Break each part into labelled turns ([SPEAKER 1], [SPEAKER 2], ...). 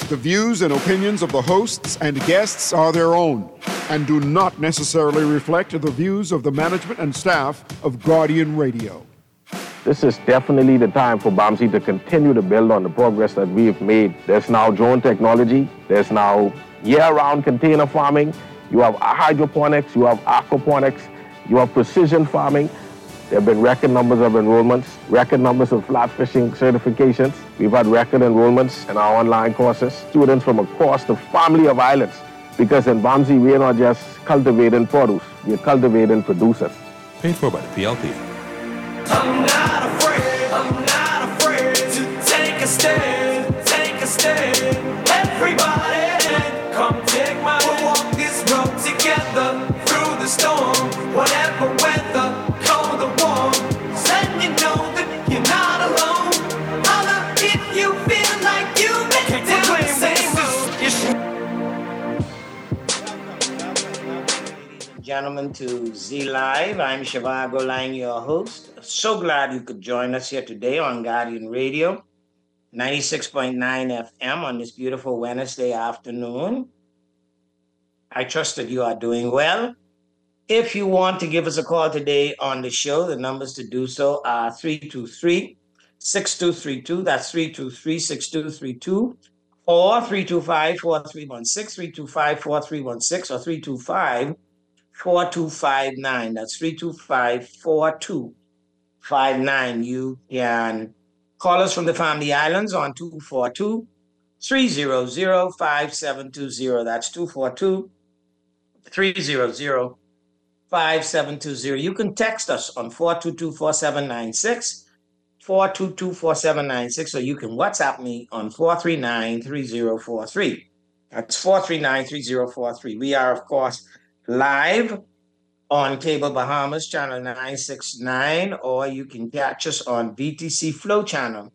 [SPEAKER 1] The views and opinions of the hosts and guests are their own and do not necessarily reflect the views of the management and staff of Guardian Radio.
[SPEAKER 2] This is definitely the time for BAMSI to continue to build on the progress that we've made. There's now drone technology. There's now year-round container farming. You have hydroponics. You have aquaponics. You have precision farming. There have been record numbers of enrollments, record numbers of flat fishing certifications. We've had record enrollments in our online courses. Students from across the family of islands. Because in BAMSI, we're not just cultivating produce, we're cultivating producers.
[SPEAKER 3] Paid for by the PLP.
[SPEAKER 4] I'm not afraid to take a stand, Everybody, come take my hand. We'll walk this road together through the storm, whatever weather, cold or warm. Letting you know that you're not alone. Holla if you feel like you make it down the same road.
[SPEAKER 5] Ladies and gentlemen, to Z Live, I'm Shivago Lang, your host. So glad you could join us here today on Guardian Radio, 96.9 FM on this beautiful Wednesday afternoon. I trust that you are doing well. If you want to give us a call today on the show, the numbers to do so are 323-6232. That's 323-6232 or 325-4316, 325-4316 or 325-4259. That's 325-4259. You can call us from the Family Islands on 242-300-5720. That's 242-300-5720. You can text us on 422-4796, 422-4796, or you can WhatsApp me on 439-3043. That's 439-3043. We are, of course, live on Cable Bahamas, channel 969, or you can catch us on BTC Flow channel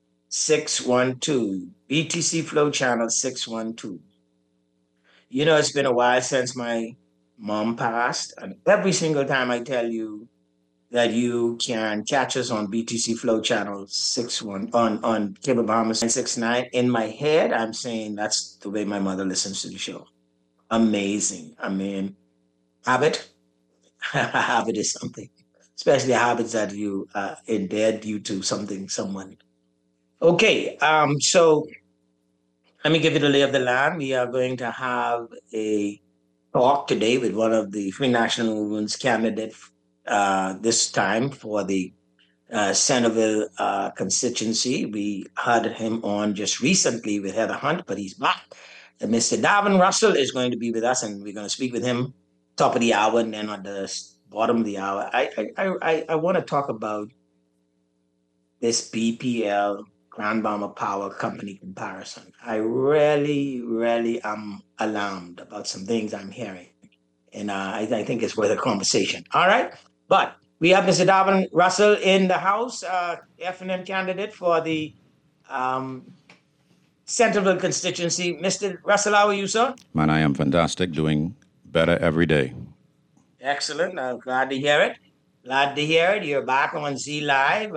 [SPEAKER 5] 612. BTC Flow channel 612. You know, it's been a while since my mom passed, and every single time I tell you that you can catch us on BTC Flow channel 61 on Cable Bahamas 969, in my head, I'm saying that's the way my mother listens to the show. Amazing. I mean, habit is something, especially habits that you embed due to someone. Okay, so let me give you the lay of the land. We are going to have a talk today with one of the Free National Movement's candidates this time for the Centerville constituency. We had him on just recently with Heather Hunt, but he's back. And Mr. Darvin Russell is going to be with us, and we're going to speak with him top of the hour, and then at the bottom of the hour. I want to talk about this BPL Grand Bomber Power Company comparison. I really am alarmed about some things I'm hearing, and I think it's worth a conversation. All right, but we have Mr. Darvin Russell in the house, FNM candidate for the Centerville constituency. Mr. Russell, how are you, sir?
[SPEAKER 3] Man, I am fantastic, doing better every day.
[SPEAKER 5] Excellent. I'm glad to hear it. You're back on Z Live.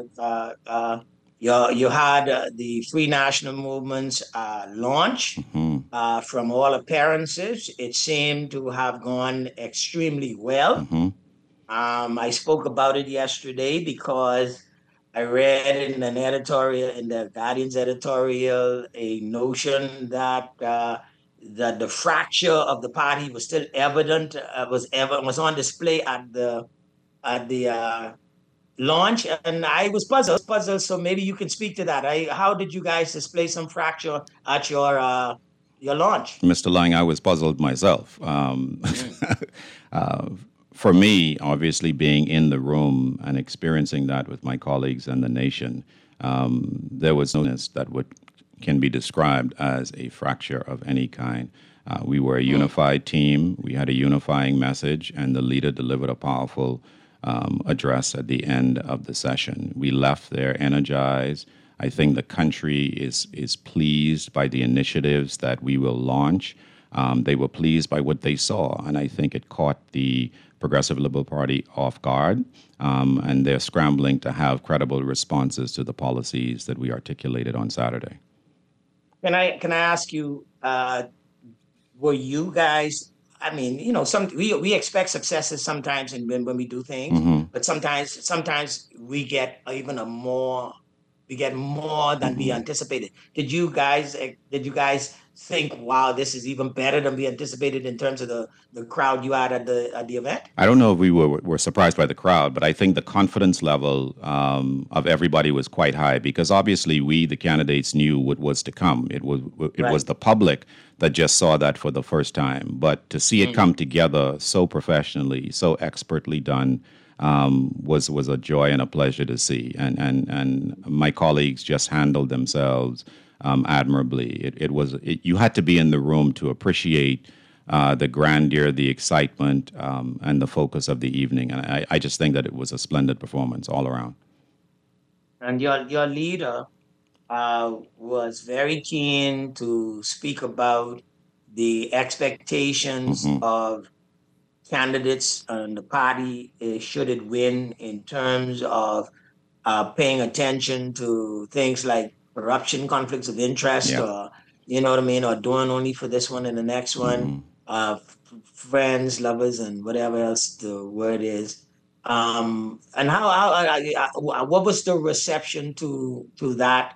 [SPEAKER 5] You had the Free National Movement's launch.
[SPEAKER 3] Mm-hmm.
[SPEAKER 5] From all appearances, it seemed to have gone extremely well.
[SPEAKER 3] Mm-hmm.
[SPEAKER 5] I spoke about it yesterday because I read in an editorial, in the Guardian's editorial, a notion that that the fracture of the party was still evident, was on display at the launch, and I was puzzled. So maybe you can speak to that. How did you guys display some fracture at your launch?
[SPEAKER 3] Mr. Lang, I was puzzled myself. For me, obviously being in the room and experiencing that with my colleagues and the nation, there was no that can be described as a fracture of any kind. We were a unified team. We had a unifying message, and the leader delivered a powerful address at the end of the session. We left there energized. I think the country is pleased by the initiatives that we will launch. They were pleased by what they saw, and I think it caught the Progressive Liberal Party off guard, and they're scrambling to have credible responses to the policies that we articulated on Saturday.
[SPEAKER 5] Can I ask you? Were you guys? I mean, we expect successes sometimes, and when we do things,
[SPEAKER 3] Mm-hmm.
[SPEAKER 5] but sometimes we get more than we
[SPEAKER 3] Mm-hmm.
[SPEAKER 5] anticipated. Did you guys think, wow, this is even better than we anticipated in terms of the crowd you had at the event?
[SPEAKER 3] I don't know if we were surprised by the crowd, but I think the confidence level of everybody was quite high because obviously we, the candidates, knew what was to come. It was
[SPEAKER 5] Right.
[SPEAKER 3] the public that just saw that for the first time, but to see it come together so professionally, so expertly done. Was a joy and a pleasure to see, and my colleagues just handled themselves admirably. You had to be in the room to appreciate the grandeur, the excitement, and the focus of the evening. And I just think that it was a splendid performance all around.
[SPEAKER 5] And your leader was very keen to speak about the expectations
[SPEAKER 3] Hmm.
[SPEAKER 5] of candidates and the party, should it win, in terms of paying attention to things like corruption, conflicts of interest,
[SPEAKER 3] Yeah.
[SPEAKER 5] or you know what I mean, or doing only for this one and the next one,
[SPEAKER 3] Hmm.
[SPEAKER 5] friends, lovers, and whatever else the word is. And what was the reception to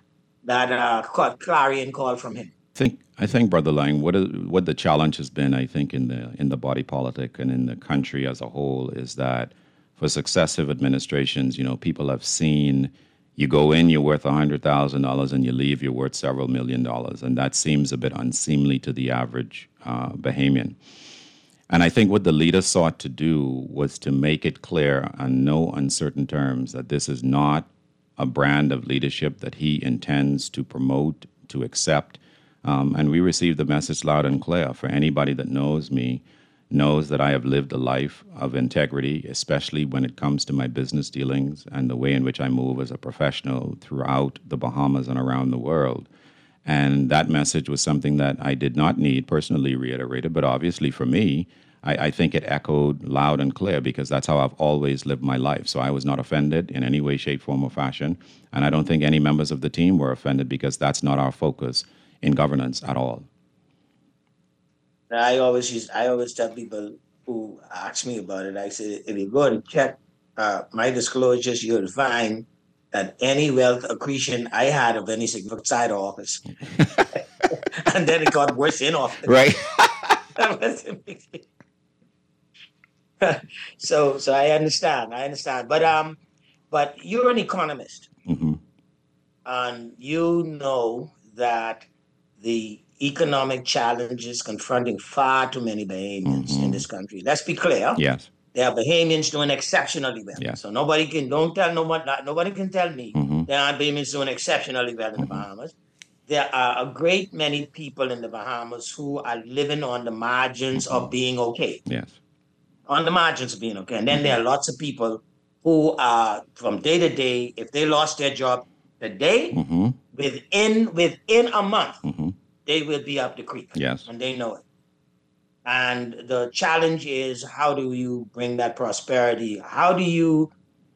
[SPEAKER 5] that clarion call from him?
[SPEAKER 3] I think, Brother Lang, what the challenge has been, I think, in the body politic and in the country as a whole, is that for successive administrations, people have seen you go in, you're worth $100,000, and you leave, you're worth several $1 million, and that seems a bit unseemly to the average Bahamian. And I think what the leader sought to do was to make it clear on no uncertain terms that this is not a brand of leadership that he intends to promote, to accept. And we received the message loud and clear. For anybody that knows me, knows that I have lived a life of integrity, especially when it comes to my business dealings and the way in which I move as a professional throughout the Bahamas and around the world. And that message was something that I did not need personally reiterated, but obviously for me, I think it echoed loud and clear because that's how I've always lived my life. So I was not offended in any way, shape, form, or fashion. And I don't think any members of the team were offended because that's not our focus in governance at all.
[SPEAKER 5] I always tell people who ask me about it, I say, if you go and check my disclosures, you'll find that any wealth accretion I had of any significant side office, and then it got worse in office.
[SPEAKER 3] Right.
[SPEAKER 5] So I understand, but you're an economist,
[SPEAKER 3] Hmm.
[SPEAKER 5] and you know that the economic challenges confronting far too many Bahamians in
[SPEAKER 3] Hmm.
[SPEAKER 5] this country. Let's be clear.
[SPEAKER 3] Yes.
[SPEAKER 5] There are Bahamians doing exceptionally well.
[SPEAKER 3] Yes.
[SPEAKER 5] So nobody can tell me
[SPEAKER 3] Hmm.
[SPEAKER 5] there aren't Bahamians doing exceptionally well in the
[SPEAKER 3] Hmm.
[SPEAKER 5] Bahamas. There are a great many people in the Bahamas who are living on the margins
[SPEAKER 3] Hmm.
[SPEAKER 5] of being okay.
[SPEAKER 3] Yes.
[SPEAKER 5] On the margins of being okay. And then there
[SPEAKER 3] Hmm.
[SPEAKER 5] are lots of people who are from day to day, if they lost their job today,
[SPEAKER 3] Hmm.
[SPEAKER 5] within a month,
[SPEAKER 3] Hmm.
[SPEAKER 5] they will be up the creek.
[SPEAKER 3] Yes.
[SPEAKER 5] And they know it. And the challenge is, how do you bring that prosperity? How do you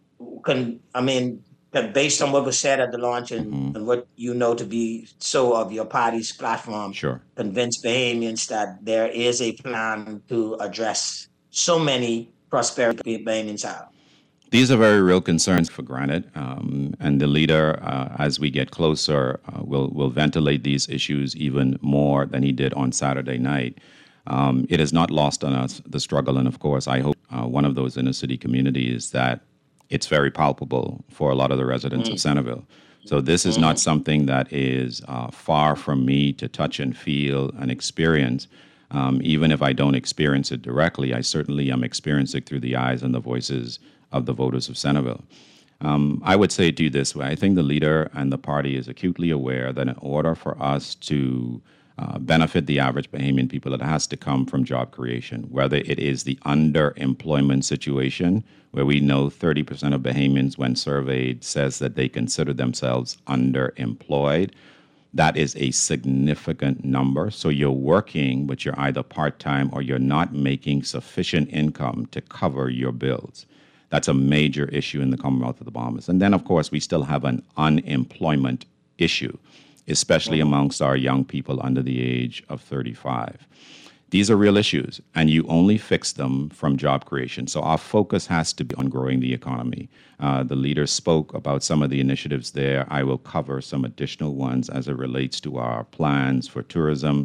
[SPEAKER 5] based on what was said at the launch,
[SPEAKER 3] Hmm.
[SPEAKER 5] and what you know to be so of your party's platform,
[SPEAKER 3] Sure.
[SPEAKER 5] convince Bahamians that there is a plan to address so many prosperity Bahamians have.
[SPEAKER 3] These are very real concerns for granted, and the leader, as we get closer, will ventilate these issues even more than he did on Saturday night. It is not lost on us, the struggle, and of course, I hope one of those inner city communities that it's very palpable for a lot of the residents of Centerville. So this is not something that is far from me to touch and feel and experience. Even if I don't experience it directly, I certainly am experiencing it through the eyes and the voices of the voters of Centerville. I would say to you this way. I think the leader and the party is acutely aware that in order for us to benefit the average Bahamian people, it has to come from job creation, whether it is the underemployment situation, where we know 30% of Bahamians, when surveyed, says that they consider themselves underemployed. That is a significant number. So you're working, but you're either part-time or you're not making sufficient income to cover your bills. That's a major issue in the Commonwealth of the Bahamas. And then, of course, we still have an unemployment issue. especially amongst our young people under the age of 35. These are real issues, and you only fix them from job creation. So our focus has to be on growing the economy. The leaders spoke about some of the initiatives there. I will cover some additional ones as it relates to our plans for tourism.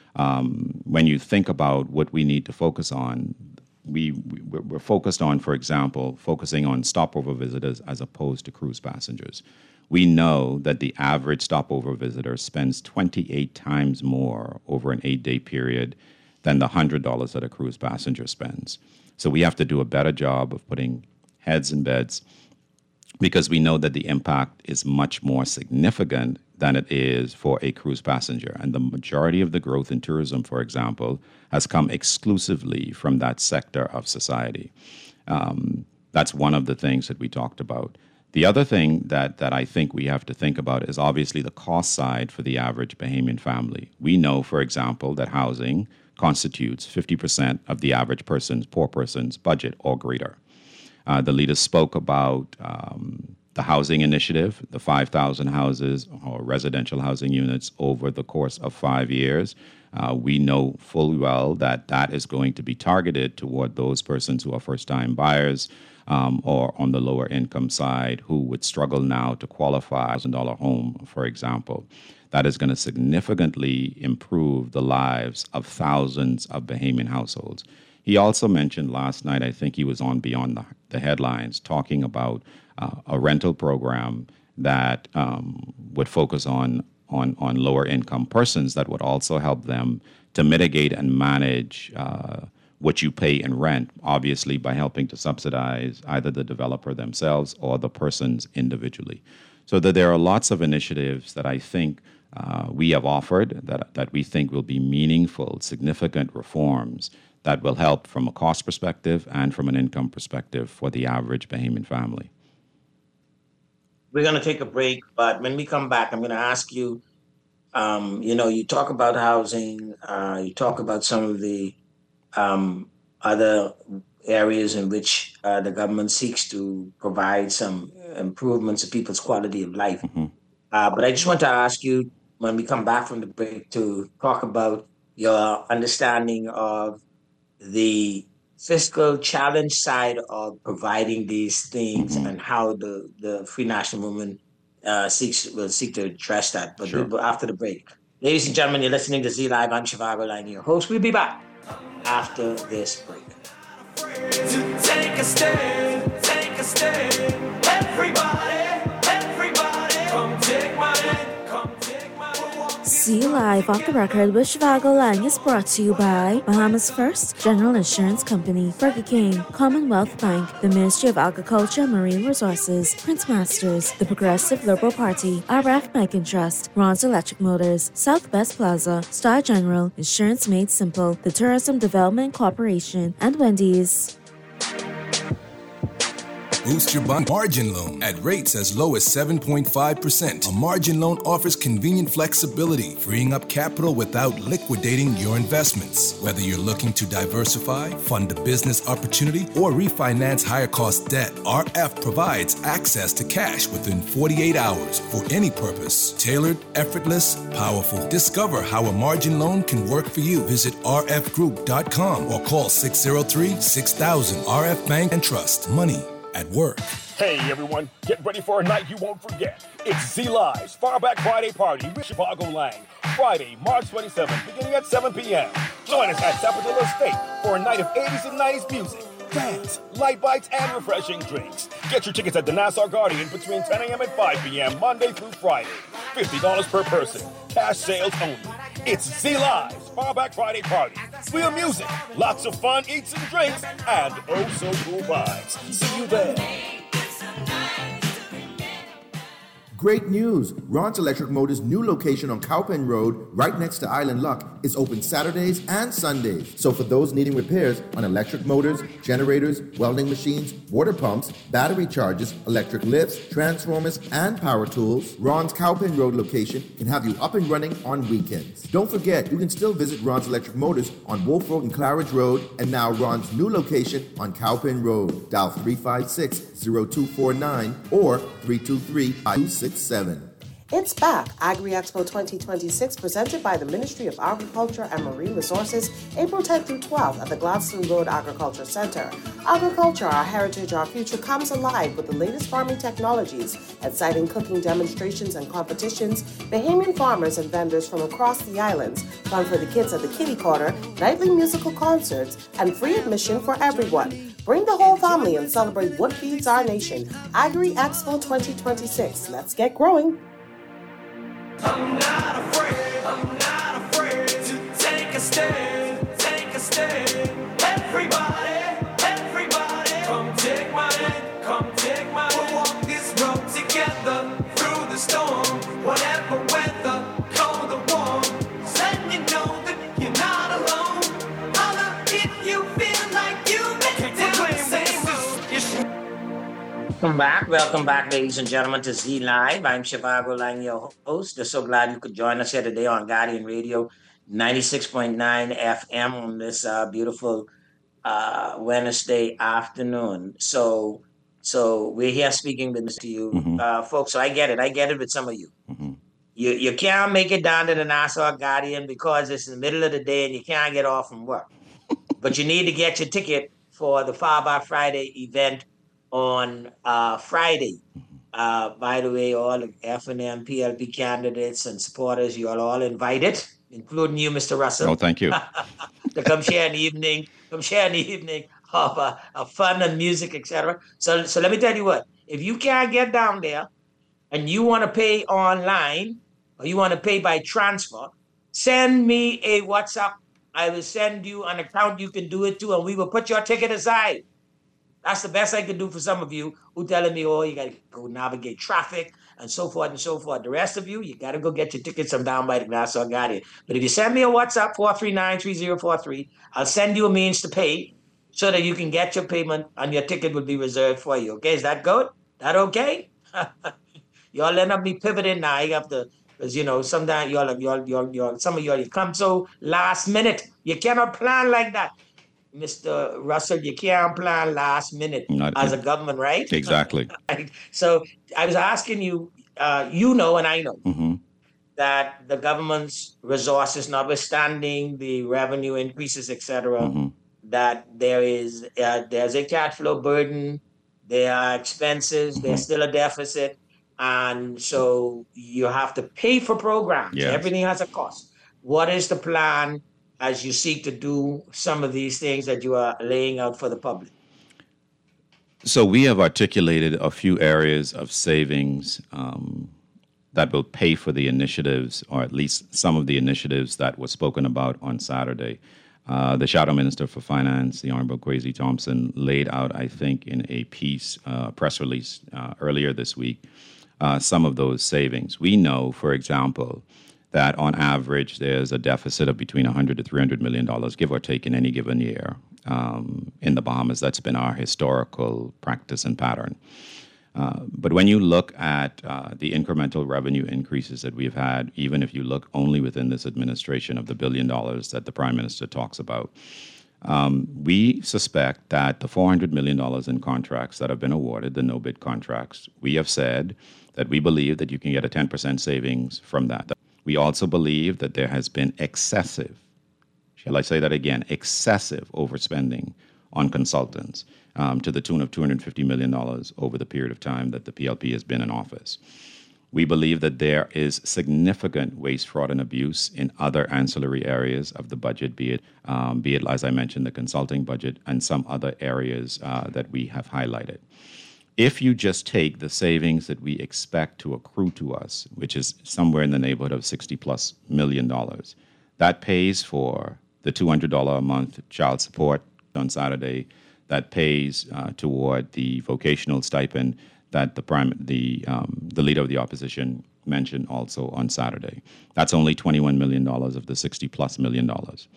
[SPEAKER 3] When you think about what we need to focus on, we're focused on, for example, focusing on stopover visitors as opposed to cruise passengers. We know that the average stopover visitor spends 28 times more over an 8-day period than the $100 that a cruise passenger spends. So we have to do a better job of putting heads in beds, because we know that the impact is much more significant than it is for a cruise passenger. And the majority of the growth in tourism, for example, has come exclusively from that sector of society. That's one of the things that we talked about. The other thing that I think we have to think about is obviously the cost side for the average Bahamian family. We know, for example, that housing constitutes 50% of the average poor person's budget or greater. The leaders spoke about the housing initiative, the 5,000 houses or residential housing units over the course of 5 years. We know full well that that is going to be targeted toward those persons who are first-time buyers or on the lower income side who would struggle now to qualify as a $1,000 home, for example. That is going to significantly improve the lives of thousands of Bahamian households. He also mentioned last night, I think he was on Beyond the Headlines, talking about a rental program that would focus on lower income persons that would also help them to mitigate and manage what you pay in rent, obviously by helping to subsidize either the developer themselves or the persons individually. So that there are lots of initiatives that I think we have offered that we think will be meaningful, significant reforms that will help from a cost perspective and from an income perspective for the average Bahamian family.
[SPEAKER 5] We're going to take a break, but when we come back, I'm going to ask you, you talk about housing, you talk about some of the other areas in which the government seeks to provide some improvements to people's quality of life.
[SPEAKER 3] Mm-hmm.
[SPEAKER 5] But I just want to ask you, when we come back from the break, to talk about your understanding of the fiscal challenge side of providing these things, mm-hmm. and how the Free National Movement will seek to address that. But
[SPEAKER 3] Sure.
[SPEAKER 5] After the break. Ladies and gentlemen, you're listening to Z Live. I'm Shivago Lang, your host. We'll be back after this break.
[SPEAKER 4] To take a stand, everybody, come take my hand, come take my hand.
[SPEAKER 6] See Live Off the Record with Shivago Lang is brought to you by Bahamas First General Insurance Company, Burger King, Commonwealth Bank, the Ministry of Agriculture and Marine Resources, Prince Masters, the Progressive Liberal Party, RF Bank and Trust, Ron's Electric Motors, South Best Plaza, Star General, Insurance Made Simple, the Tourism Development Corporation, and Wendy's.
[SPEAKER 7] Boost your margin loan at rates as low as 7.5%. A margin loan offers convenient flexibility, freeing up capital without liquidating your investments. Whether you're looking to diversify, fund a business opportunity, or refinance higher cost debt, RF provides access to cash within 48 hours for any purpose. Tailored, effortless, powerful. Discover how a margin loan can work for you. Visit rfgroup.com or call 603-6000. RF Bank and Trust. Money at work.
[SPEAKER 8] Hey everyone, get ready for a night you won't forget. It's Z Live's Farback Friday Party with Shivago Lang. Friday, March 27th, beginning at 7 p.m. Join us at Sapodilla Estate for a night of 80s and 90s music, dance, light bites, and refreshing drinks. Get your tickets at the Nassau Guardian between 10 a.m. and 5 p.m. Monday through Friday. $50 per person. Cash sales only. It's Z Live's Farback Friday Party. Real music, lots of fun, eats and drinks, and oh so cool vibes. See you there.
[SPEAKER 9] Great news! Ron's Electric Motors' new location on Cowpen Road, right next to Island Luck, is open Saturdays and Sundays. So for those needing repairs on electric motors, generators, welding machines, water pumps, battery chargers, electric lifts, transformers, and power tools, Ron's Cowpen Road location can have you up and running on weekends. Don't forget, you can still visit Ron's Electric Motors on Wolf Road and Claridge Road, and now Ron's new location on Cowpen Road. Dial 356-0249 or 323-527.
[SPEAKER 10] It's back, Agri-Expo 2026, presented by the Ministry of Agriculture and Marine Resources, April 10th through 12th at the Gladstone Road Agriculture Center. Agriculture, our heritage, our future, comes alive with the latest farming technologies, exciting cooking demonstrations and competitions, Bahamian farmers and vendors from across the islands, fun for the kids at the Kitty Corner, nightly musical concerts, and free admission for everyone. Bring the whole family and celebrate what feeds our nation. Agri-Expo 2026. Let's get growing.
[SPEAKER 4] I'm not afraid to take a stand, everybody, come take my hand, we'll walk this road together, through the storm, whatever weather, cold or warm, letting you know that you're not alone, holla if you feel like you've been down the same road.
[SPEAKER 5] Welcome back, ladies and gentlemen, to Z Live. I'm Shivago Lang, your host. Just so glad you could join us here today on Guardian Radio 96.9 FM on this beautiful Wednesday afternoon. So we're here speaking business to you, folks. So I get it with some of you. You can't make it down to the Nassau Guardian because it's in the middle of the day and you can't get off from work. But you need to get your ticket for the Far By Friday event on Friday. By the way, all the F&M PLP candidates and supporters, you are all invited, including you, Mr. Russell.
[SPEAKER 3] Oh, thank you.
[SPEAKER 5] To come share an evening of fun and music, etc. So let me tell you what, if you can't get down there and you want to pay online or you want to pay by transfer, send me a WhatsApp. I will send you an account you can do it to, and we will put your ticket aside. That's the best I can do for some of you who telling me, oh, you got to go navigate traffic and so forth and so forth. The rest of you got to go get your tickets. I'm down by the Nassau Guardian. But if you send me a WhatsApp, 439-3043, I'll send you a means to pay so that you can get your payment and your ticket will be reserved for you. Okay, is that good? That okay? Y'all end up me pivoting now. You have to, because, sometimes some of y'all come so last minute. You cannot plan like that. Mr. Russell, you can't plan last minute as a government, right?
[SPEAKER 3] Exactly.
[SPEAKER 5] Right. So I was asking you, and I know that the government's resources, notwithstanding the revenue increases, etc., that there's a cash flow burden, there are expenses, there's still a deficit, and so you have to pay for programs.
[SPEAKER 3] Yes.
[SPEAKER 5] Everything has a cost. What is the plan as you seek to do some of these things that you are laying out for the public?
[SPEAKER 3] So we have articulated a few areas of savings that will pay for the initiatives, or at least some of the initiatives that were spoken about on Saturday. The Shadow Minister for Finance, the Honorable Kwesi Thompson, laid out, I think, in a press release earlier this week, some of those savings. We know, for example, that on average there's a deficit of between $100 to $300 million, give or take, in any given year in the Bahamas. That's been our historical practice and pattern. But when you look at the incremental revenue increases that we've had, even if you look only within this administration of the $1 billion that the Prime Minister talks about, we suspect that the $400 million in contracts that have been awarded, the no-bid contracts, we have said that we believe that you can get a 10% savings from that. We also believe that there has been excessive, shall I say that again, excessive overspending on consultants to the tune of $250 million over the period of time that the PLP has been in office. We believe that there is significant waste, fraud, and abuse in other ancillary areas of the budget, be it, as I mentioned, the consulting budget and some other areas that we have highlighted. If you just take the savings that we expect to accrue to us, which is somewhere in the neighborhood of $60+ million, that pays for the $200 a month child support on Saturday, that pays toward the vocational stipend that the leader of the opposition mentioned also on Saturday. That's only $21 million of the $60+ million.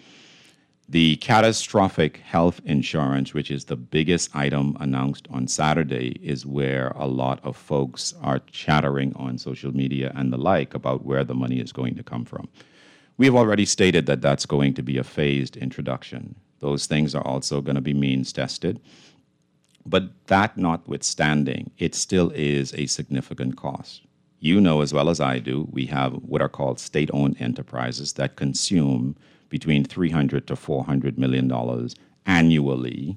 [SPEAKER 3] The catastrophic health insurance, which is the biggest item announced on Saturday, is where a lot of folks are chattering on social media and the like about where the money is going to come from. We have already stated that that's going to be a phased introduction. Those things are also going to be means tested. But that notwithstanding, it still is a significant cost. You know as well as I do, we have what are called state-owned enterprises that consume between $300 to $400 million annually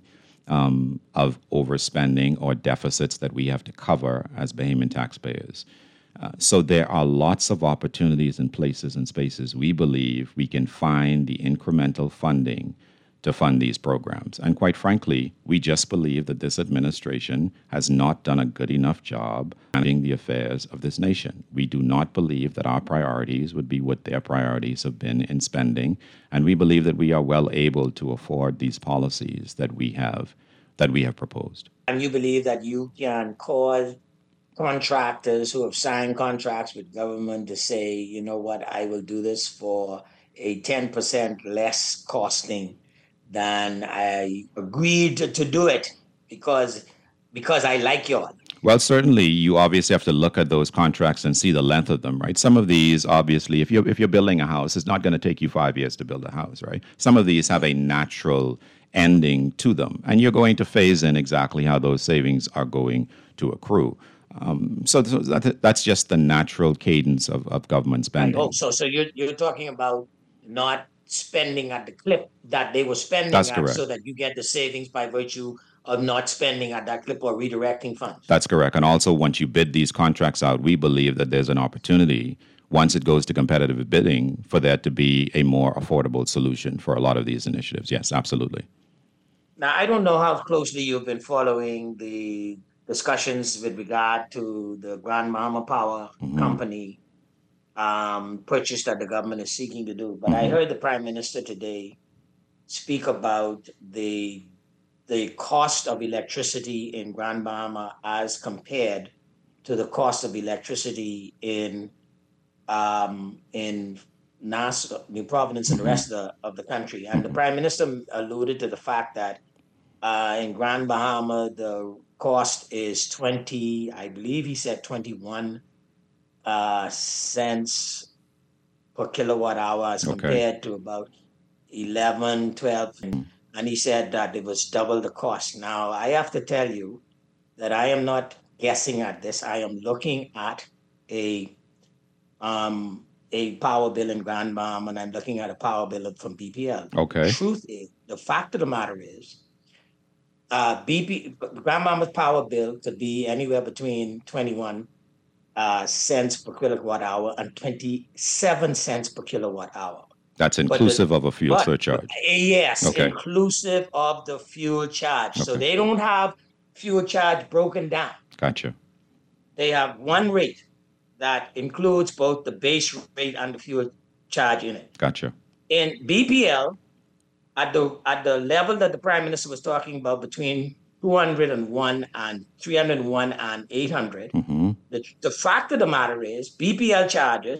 [SPEAKER 3] of overspending or deficits that we have to cover as Bahamian taxpayers. So there are lots of opportunities and places and spaces we believe we can find the incremental funding to fund these programs. And quite frankly, we just believe that this administration has not done a good enough job managing the affairs of this nation. We do not believe that our priorities would be what their priorities have been in spending, and we believe that we are well able to afford these policies that we have proposed.
[SPEAKER 5] And you believe that you can cause contractors who have signed contracts with government to say, you know what, I will do this for a 10% less costing than I agreed to do it because I like y'all.
[SPEAKER 3] Well, certainly, you obviously have to look at those contracts and see the length of them, right? Some of these, obviously, if you're building a house, it's not going to take you 5 years to build a house, right? Some of these have a natural ending to them, and you're going to phase in exactly how those savings are going to accrue. So that's just the natural cadence of government spending.
[SPEAKER 5] Oh, so you're talking about not spending at the clip that they were spending
[SPEAKER 3] That's
[SPEAKER 5] at,
[SPEAKER 3] correct.
[SPEAKER 5] so that you get the savings by virtue of not spending at that clip or redirecting funds.
[SPEAKER 3] That's correct. And also, once you bid these contracts out, we believe that there's an opportunity, once it goes to competitive bidding, for there to be a more affordable solution for a lot of these initiatives. Yes, absolutely.
[SPEAKER 5] Now, I don't know how closely you've been following the discussions with regard to the Grand Bahama Power Company purchase that the government is seeking to do. But I heard the Prime Minister today speak about the cost of electricity in Grand Bahama as compared to the cost of electricity in Nassau, New Providence, and the rest of the country. And the Prime Minister alluded to the fact that in Grand Bahama, the cost is 21 cents per kilowatt hour as compared to about 11, 12. And he said that it was double the cost. Now, I have to tell you that I am not guessing at this. I am looking at a power bill in Grand Bahama, and I'm looking at a power bill from BPL.
[SPEAKER 3] Okay.
[SPEAKER 5] The truth is, the fact of the matter is, Grand Bahama's power bill could be anywhere between 21 cents per kilowatt hour and 27 cents per kilowatt hour.
[SPEAKER 3] That's inclusive of a fuel surcharge.
[SPEAKER 5] Yes, inclusive of the fuel charge. So they don't have fuel charge broken down.
[SPEAKER 3] Gotcha.
[SPEAKER 5] They have one rate that includes both the base rate and the fuel charge in it.
[SPEAKER 3] Gotcha.
[SPEAKER 5] In BPL, at the level that the Prime Minister was talking about, between 201 and 301 and 800, the fact of the matter is BPL charges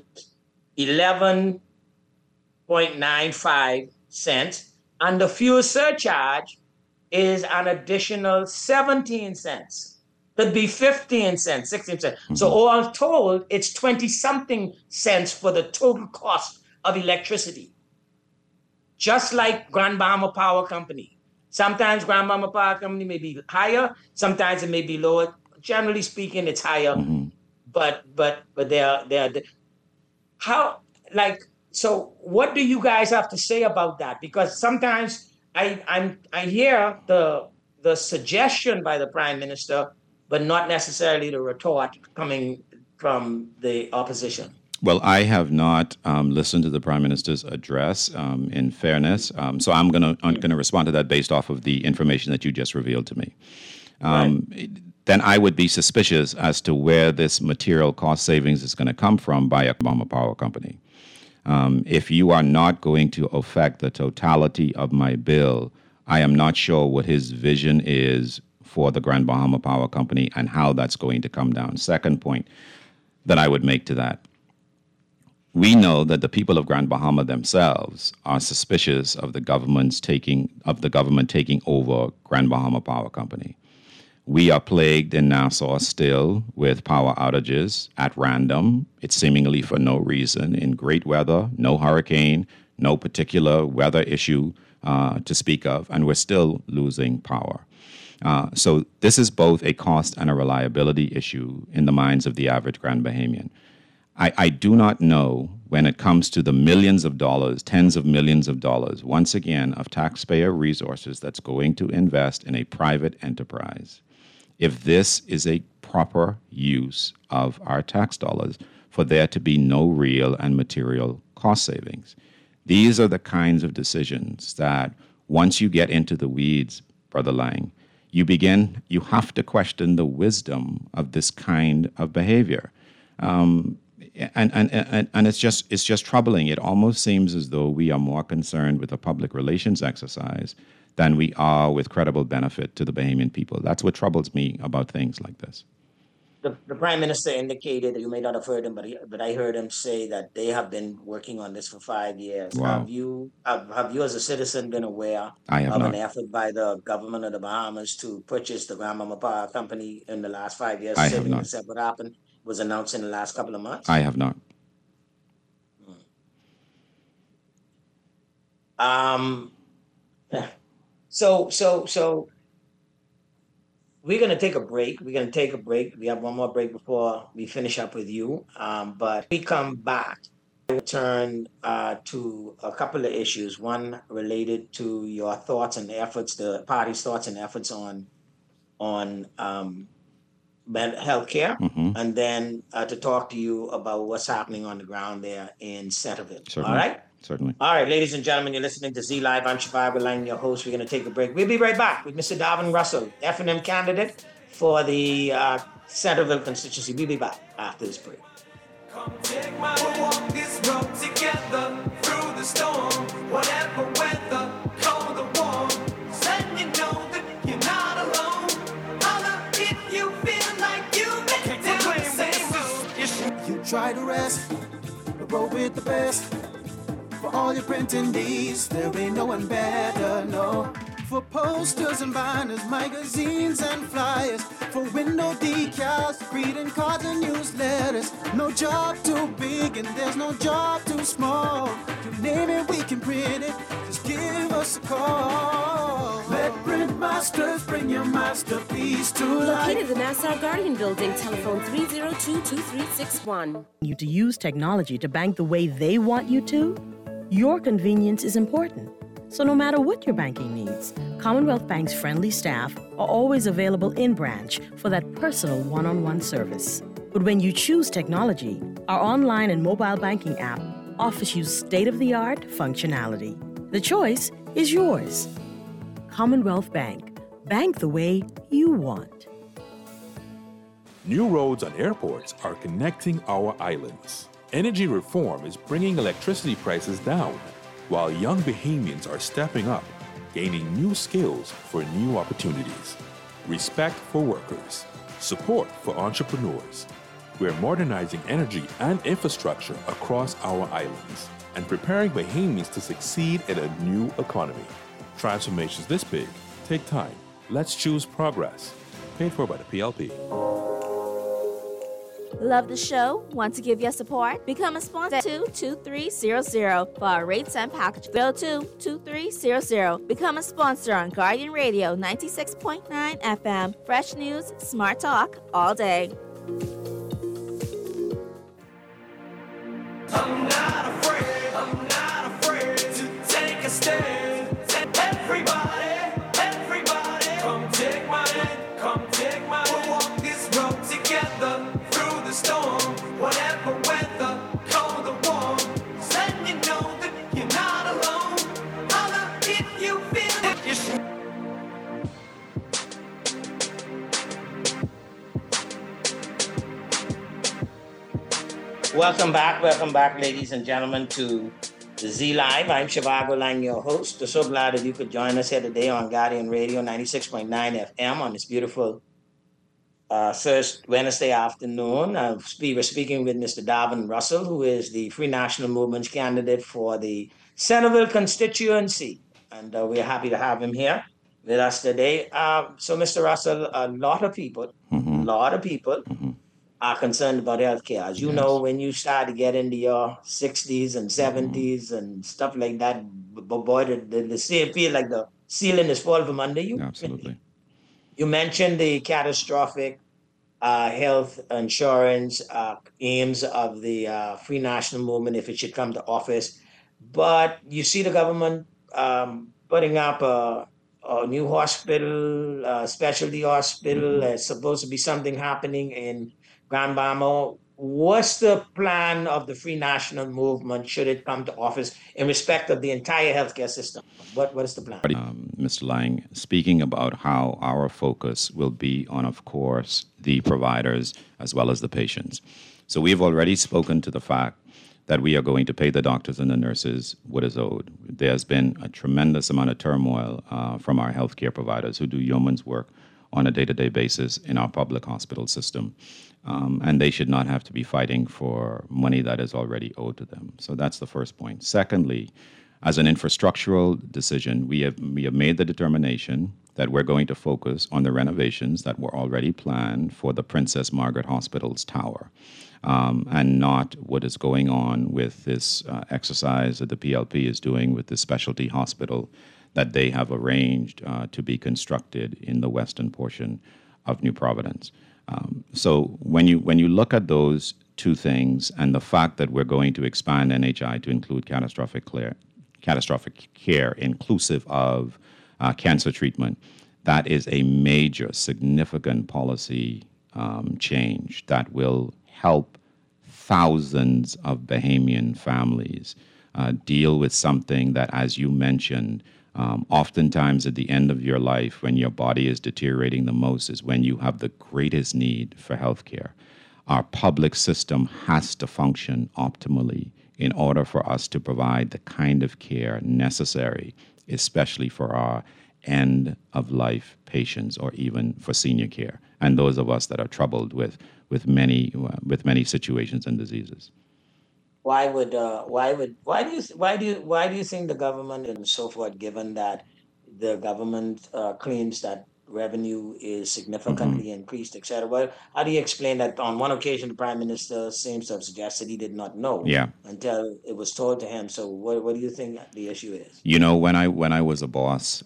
[SPEAKER 5] 11.95 cents, and the fuel surcharge is an additional 17 cents. Could be 15 cents, 16 cents. So all told, it's 20-something cents for the total cost of electricity. Just like Grand Bahama Power Company. Sometimes Grand Bahama Power Company may be higher, sometimes it may be lower. Generally speaking, it's higher. But they are how, like, so what do you guys have to say about that? Because sometimes I hear the suggestion by the Prime Minister, but not necessarily the retort coming from the opposition.
[SPEAKER 3] Well, I have not listened to the Prime Minister's address, in fairness. So I'm going to respond to that based off of the information that you just revealed to me. Then I would be suspicious as to where this material cost savings is going to come from by a Bahama Power Company. If you are not going to affect the totality of my bill, I am not sure what his vision is for the Grand Bahama Power Company and how that's going to come down. Second point that I would make to that. We know that the people of Grand Bahama themselves are suspicious of the government taking over Grand Bahama Power Company. We are plagued in Nassau still with power outages at random. It's seemingly for no reason. In great weather, no hurricane, no particular weather issue to speak of, and we're still losing power. So this is both a cost and a reliability issue in the minds of the average Grand Bahamian. I do not know when it comes to the millions of dollars, tens of millions of dollars, once again, of taxpayer resources that's going to invest in a private enterprise, if this is a proper use of our tax dollars for there to be no real and material cost savings. These are the kinds of decisions that once you get into the weeds, Brother Lang, you have to question the wisdom of this kind of behavior. And it's just troubling. It almost seems as though we are more concerned with a public relations exercise than we are with credible benefit to the Bahamian people. That's what troubles me about things like this.
[SPEAKER 5] The Prime Minister indicated, you may not have heard him, but I heard him say that they have been working on this for 5 years.
[SPEAKER 3] Wow.
[SPEAKER 5] Have you as a citizen been aware
[SPEAKER 3] of
[SPEAKER 5] an effort by the government of the Bahamas to purchase the Grandmama Power Company in the last 5 years?
[SPEAKER 3] I have not.
[SPEAKER 5] What happened was announced in the last couple of months?
[SPEAKER 3] I have not.
[SPEAKER 5] So we're going to take a break. We have one more break before we finish up with you. But we come back, we turn to a couple of issues. One related to your thoughts and efforts, the party's thoughts and efforts on healthcare, and then to talk to you about what's happening on the ground there in Centerville.
[SPEAKER 3] Certainly.
[SPEAKER 5] All right?
[SPEAKER 3] Certainly.
[SPEAKER 5] All right, ladies and gentlemen, you're listening to Z Live. I'm Shivago Lang, your host. We're going to take a break. We'll be right back with Mr. Darvin Russell, F&M candidate for the Centerville constituency. We'll be back after this break.
[SPEAKER 4] Come take my walk this road together through the storm, whatever weather, cold or warm. Letting you know that you're not alone. Holla if you feel like you've been down the same road.
[SPEAKER 11] You try to rest, but roll with the best. For all your printing needs, there ain't no one better, no. For posters and banners, magazines and flyers, for window decals, greeting cards and newsletters. No job too big and there's no job too small. You name it, we can print it. Just give us a call. Let Print Masters bring your masterpiece to life.
[SPEAKER 12] Located in the Nassau Guardian Building, telephone 302-2361.
[SPEAKER 13] You to use technology to bank the way they want you to? Your convenience is important. So no matter what your banking needs, Commonwealth Bank's friendly staff are always available in branch for that personal one-on-one service. But when you choose technology, our online and mobile banking app offers you state-of-the-art functionality. The choice is yours. Commonwealth Bank. Bank the way you want.
[SPEAKER 14] New roads and airports are connecting our islands. Energy reform is bringing electricity prices down, while young Bahamians are stepping up, gaining new skills for new opportunities. Respect for workers. Support for entrepreneurs. We are modernizing energy and infrastructure across our islands and preparing Bahamians to succeed in a new economy. Transformations this big take time. Let's choose progress. Paid for by the PLP.
[SPEAKER 6] Love the show? Want to give your support? Become a sponsor to 2300 for our rates and package. Go to 2300. Become a sponsor on Guardian Radio 96.9 FM. Fresh news, smart talk, all day.
[SPEAKER 4] I'm not afraid to take a stand. Everybody, come take my hand, We'll walk this road together through the storm, whatever weather, cold or warm. Letting you know that you're not alone. Holla if you feel it.
[SPEAKER 5] Welcome back, ladies and gentlemen, to the Z Live. I'm Shivago Lang, your host. We're so glad that you could join us here today on Guardian Radio 96.9 FM on this beautiful first Wednesday afternoon. We were speaking with Mr. Darvin Russell, who is the Free National Movement's candidate for the Centerville constituency. And we're happy to have him here with us today. So, Mr. Russell, a lot of people are concerned about healthcare. As you know, when you start to get into your 60s and 70s and stuff like that, boy, the feel like the ceiling is falling from under you.
[SPEAKER 3] Absolutely.
[SPEAKER 5] You mentioned the catastrophic health insurance aims of the Free National Movement if it should come to office. But you see the government putting up a new hospital, specialty hospital. There's supposed to be something happening in Grand Bamo. What's the plan of the Free National Movement should it come to office in respect of the entire healthcare system? What is the plan?
[SPEAKER 3] Mr. Lang, speaking about how our focus will be on, of course, the providers as well as the patients. So we've already spoken to the fact that we are going to pay the doctors and the nurses what is owed. There's been a tremendous amount of turmoil from our healthcare providers who do yeoman's work on a day-to-day basis in our public hospital system. And they should not have to be fighting for money that is already owed to them. So that's the first point. Secondly, as an infrastructural decision, we have made the determination that we're going to focus on the renovations that were already planned for the Princess Margaret Hospital's tower, and not what is going on with this exercise that the PLP is doing with the specialty hospital that they have arranged to be constructed in the western portion of New Providence. So when you look at those two things and the fact that we're going to expand NHI to include catastrophic care inclusive of cancer treatment, that is a major, significant policy change that will help thousands of Bahamian families deal with something that, as you mentioned, oftentimes at the end of your life, when your body is deteriorating the most, is when you have the greatest need for health care. Our public system has to function optimally in order for us to provide the kind of care necessary, especially for our end-of-life patients or even for senior care, and those of us that are troubled with many situations and diseases.
[SPEAKER 5] Why do you think the government and so forth, given that the government claims that revenue is significantly increased, etc.? Well, how do you explain that on one occasion the Prime Minister seems to have suggested he did not know until it was told to him? So what do you think the issue is?
[SPEAKER 3] You know, when I was a boss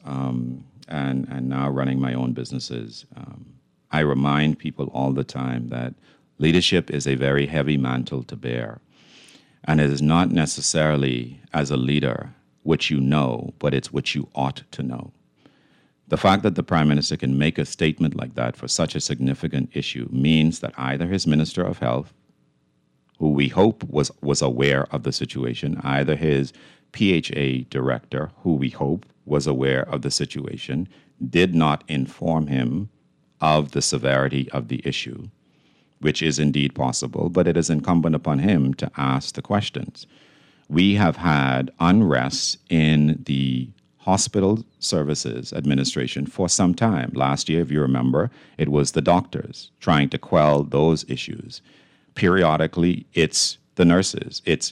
[SPEAKER 3] and now running my own businesses, I remind people all the time that leadership is a very heavy mantle to bear. And it is not necessarily as a leader what you know, but it's what you ought to know. The fact that the Prime Minister can make a statement like that for such a significant issue means that either his Minister of Health, who we hope was aware of the situation, either his PHA director, who we hope was aware of the situation, did not inform him of the severity of the issue, which is indeed possible, but it is incumbent upon him to ask the questions. We have had unrest in the Hospital Services Administration for some time. Last year, if you remember, it was the doctors trying to quell those issues. Periodically, it's the nurses. It's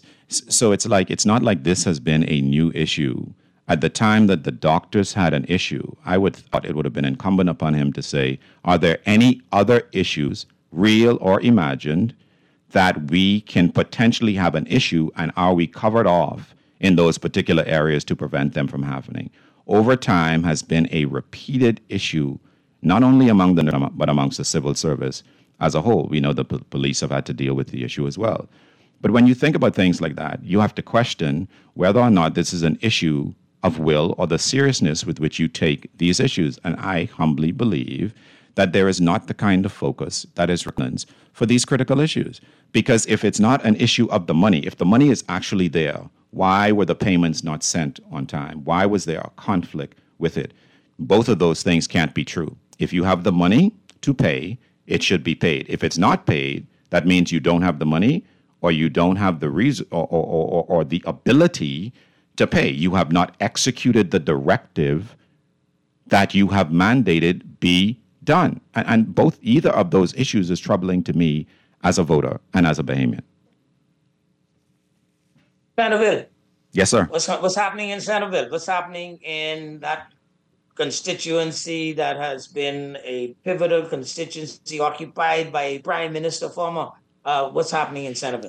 [SPEAKER 3] not like this has been a new issue. At the time that the doctors had an issue, I would thought it would have been incumbent upon him to say, are there any other issues, real or imagined, that we can potentially have an issue, and are we covered off in those particular areas to prevent them from happening? Over time has been a repeated issue, not only among the but amongst the civil service as a whole. We know the police have had to deal with the issue as well. But when you think about things like that, you have to question whether or not this is an issue of will or the seriousness with which you take these issues. And I humbly believe that there is not the kind of focus that is required for these critical issues. Because if it's not an issue of the money, if the money is actually there, why were the payments not sent on time? Why was there a conflict with it? Both of those things can't be true. If you have the money to pay, it should be paid. If it's not paid, that means you don't have the money, or you don't have the reason or the ability to pay. You have not executed the directive that you have mandated be done. And either of those issues is troubling to me as a voter and as a Bahamian.
[SPEAKER 5] Centerville.
[SPEAKER 3] Yes, sir.
[SPEAKER 5] What's happening in Centerville? What's happening in that constituency that has been a pivotal constituency occupied by a prime minister former? What's happening in Centerville?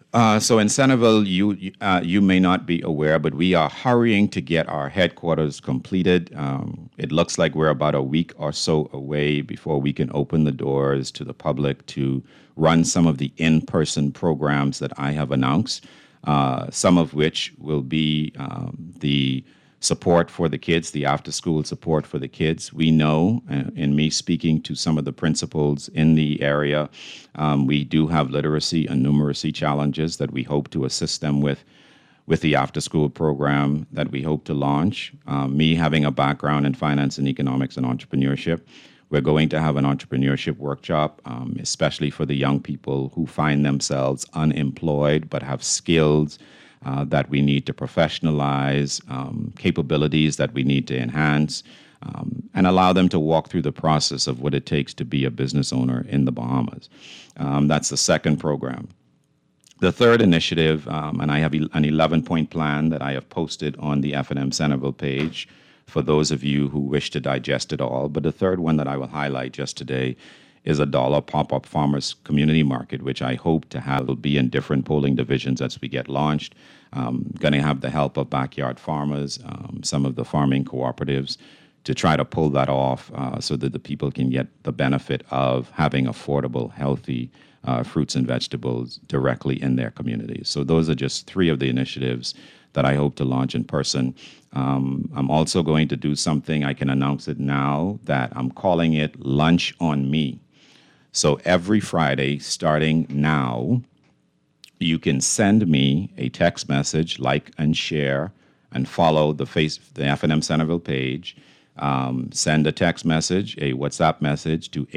[SPEAKER 3] So in Centerville, you may not be aware, but we are hurrying to get our headquarters completed. It looks like we're about a week or so away before we can open the doors to the public to run some of the in-person programs that I have announced, some of which will be the support for the kids, the after-school support for the kids. We know, in me speaking to some of the principals in the area, we do have literacy and numeracy challenges that we hope to assist them with the after-school program that we hope to launch. Me having a background in finance and economics and entrepreneurship, we're going to have an entrepreneurship workshop, especially for the young people who find themselves unemployed but have skills that we need to professionalize, capabilities that we need to enhance, and allow them to walk through the process of what it takes to be a business owner in the Bahamas. That's the second program. The third initiative, and I have an 11-point plan that I have posted on the F&M Centerville page for those of you who wish to digest it all. But the third one that I will highlight just today is a $1 pop-up farmers community market, which I hope to have will be in different polling divisions as we get launched. Going to have the help of backyard farmers, some of the farming cooperatives, to try to pull that off so that the people can get the benefit of having affordable, healthy fruits and vegetables directly in their communities. So those are just three of the initiatives that I hope to launch in person. I'm also going to do something, I can announce it now, that I'm calling it Lunch on Me. So every Friday, starting now, you can send me a text message, like and share, and follow the F&M Centerville page. Send a text message, a WhatsApp message to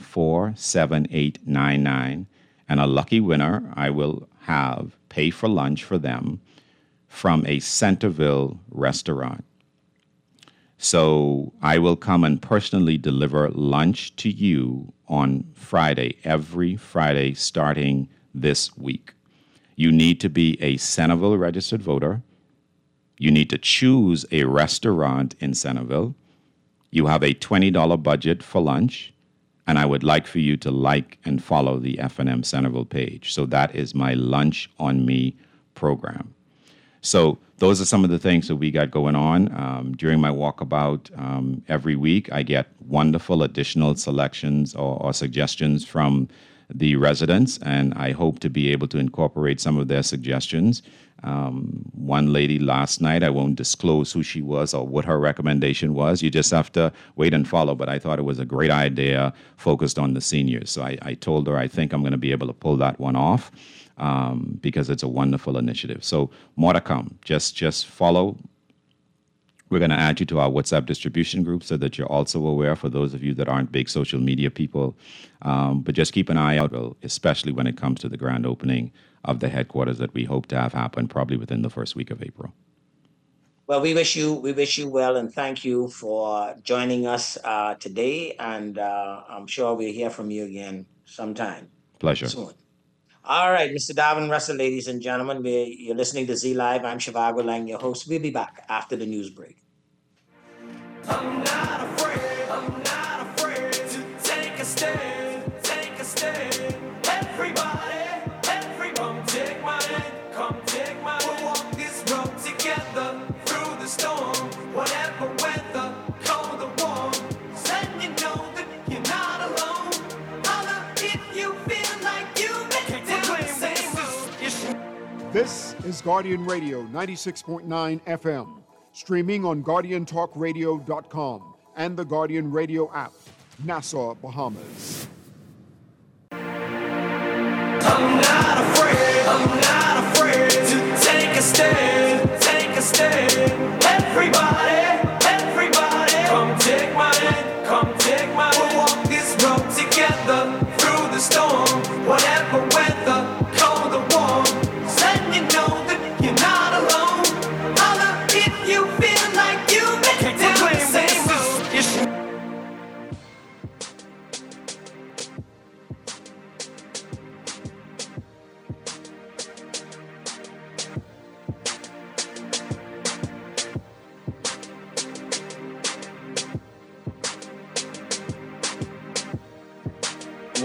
[SPEAKER 3] 814-7899, and a lucky winner I will have pay for lunch for them from a Centerville restaurant. So I will come and personally deliver lunch to you on Friday, every Friday starting this week. You need to be a Centerville registered voter. You need to choose a restaurant in Centerville. You have a $20 budget for lunch, and I would like for you to like and follow the F&M Centerville page. So that is my Lunch on Me program. So those are some of the things that we got going on. During my walkabout every week, I get wonderful additional selections or suggestions from the residents, and I hope to be able to incorporate some of their suggestions. One lady last night, I won't disclose who she was or what her recommendation was. You just have to wait and follow, but I thought it was a great idea focused on the seniors. So I told her I think I'm going to be able to pull that one off. Because it's a wonderful initiative. So more to come. Just follow. We're going to add you to our WhatsApp distribution group so that you're also aware, for those of you that aren't big social media people. But just keep an eye out, especially when it comes to the grand opening of the headquarters that we hope to have happen probably within the first week of April.
[SPEAKER 5] Well, we wish you well, and thank you for joining us today. And I'm sure we'll hear from you again sometime.
[SPEAKER 3] Pleasure.
[SPEAKER 5] Soon. All right, Mr. Darvin Russell, ladies and gentlemen, you're listening to Z Live. I'm Shivago Lang, your host. We'll be back after the news break.
[SPEAKER 4] I'm not afraid to take a stand, Everybody, come take my hand, We'll walk this road together through the storm, whatever weather, cold or warm. Then you know that you're not alone. Holla if you feel like you make it down the same road.
[SPEAKER 1] This is Guardian Radio 96.9 FM, streaming on GuardianTalkRadio.com and the Guardian Radio app, Nassau, Bahamas.
[SPEAKER 4] I'm not afraid to take a stand, Everybody, come take my hand, We'll walk this road together through the storm, whatever weather, cold or warm. Then you know that you're not alone. Holla if you feel like you make it down the same road.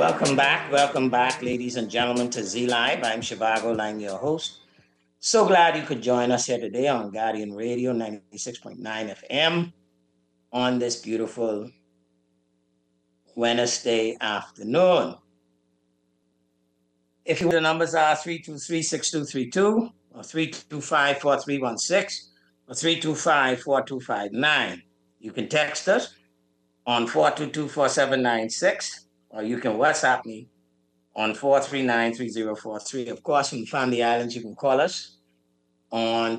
[SPEAKER 5] Welcome back, ladies and gentlemen, to Z Live. I'm Shivago Lang, your host. So glad you could join us here today on Guardian Radio 96.9 FM on this beautiful Wednesday afternoon. If you the numbers are 323-6232 or 325-4316 or 325-4259. You can text us on 422-4796. Or you can WhatsApp me on 439-3043. Of course, from the Family Islands, you can call us on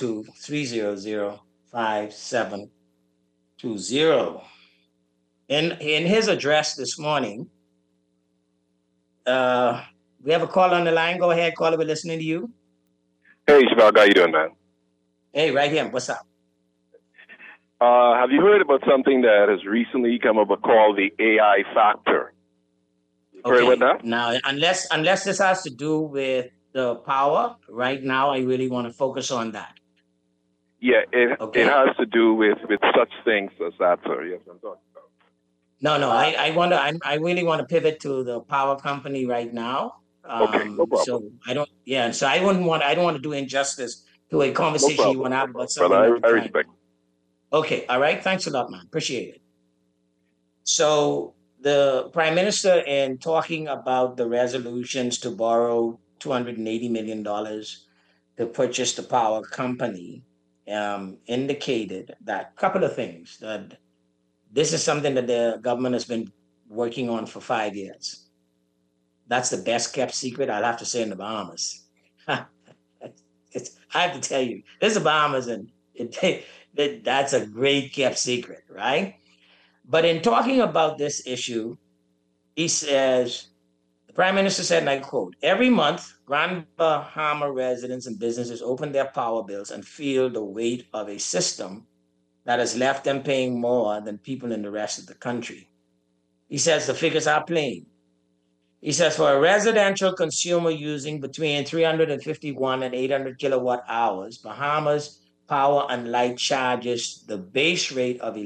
[SPEAKER 5] 242-300-5720. In his address this morning, we have a call on the line. Go ahead, caller. We're listening to you.
[SPEAKER 2] Hey, Shivago, how you doing, man?
[SPEAKER 5] Hey, right here. What's up?
[SPEAKER 2] Have you heard about something that has recently come up called the AI factor?
[SPEAKER 5] Okay.
[SPEAKER 2] Heard about that?
[SPEAKER 5] Now, unless this has to do with the power, right now I really want to focus on that.
[SPEAKER 2] Yeah, it has to do with such things as that, sir. Yes, I'm talking about.
[SPEAKER 5] No, I really want to pivot to the power company right now.
[SPEAKER 2] Okay, no problem.
[SPEAKER 5] So I don't want to do injustice to a conversation you want to have about something.
[SPEAKER 2] Brother, I respect.
[SPEAKER 5] Okay, all right. Thanks a lot, man. Appreciate it. So the Prime Minister, in talking about the resolutions to borrow $280 million to purchase the power company, indicated that couple of things, that this is something that the government has been working on for 5 years. That's the best kept secret, I'll have to say, in the Bahamas. I have to tell you, this is the Bahamas, and that's a great kept secret, right? But in talking about this issue, he says, the Prime Minister said, and I quote, "Every month, Grand Bahama residents and businesses open their power bills and feel the weight of a system that has left them paying more than people in the rest of the country." He says the figures are plain. He says for a residential consumer using between 351 and 800 kilowatt hours, Bahamas Power and Light charges the base rate of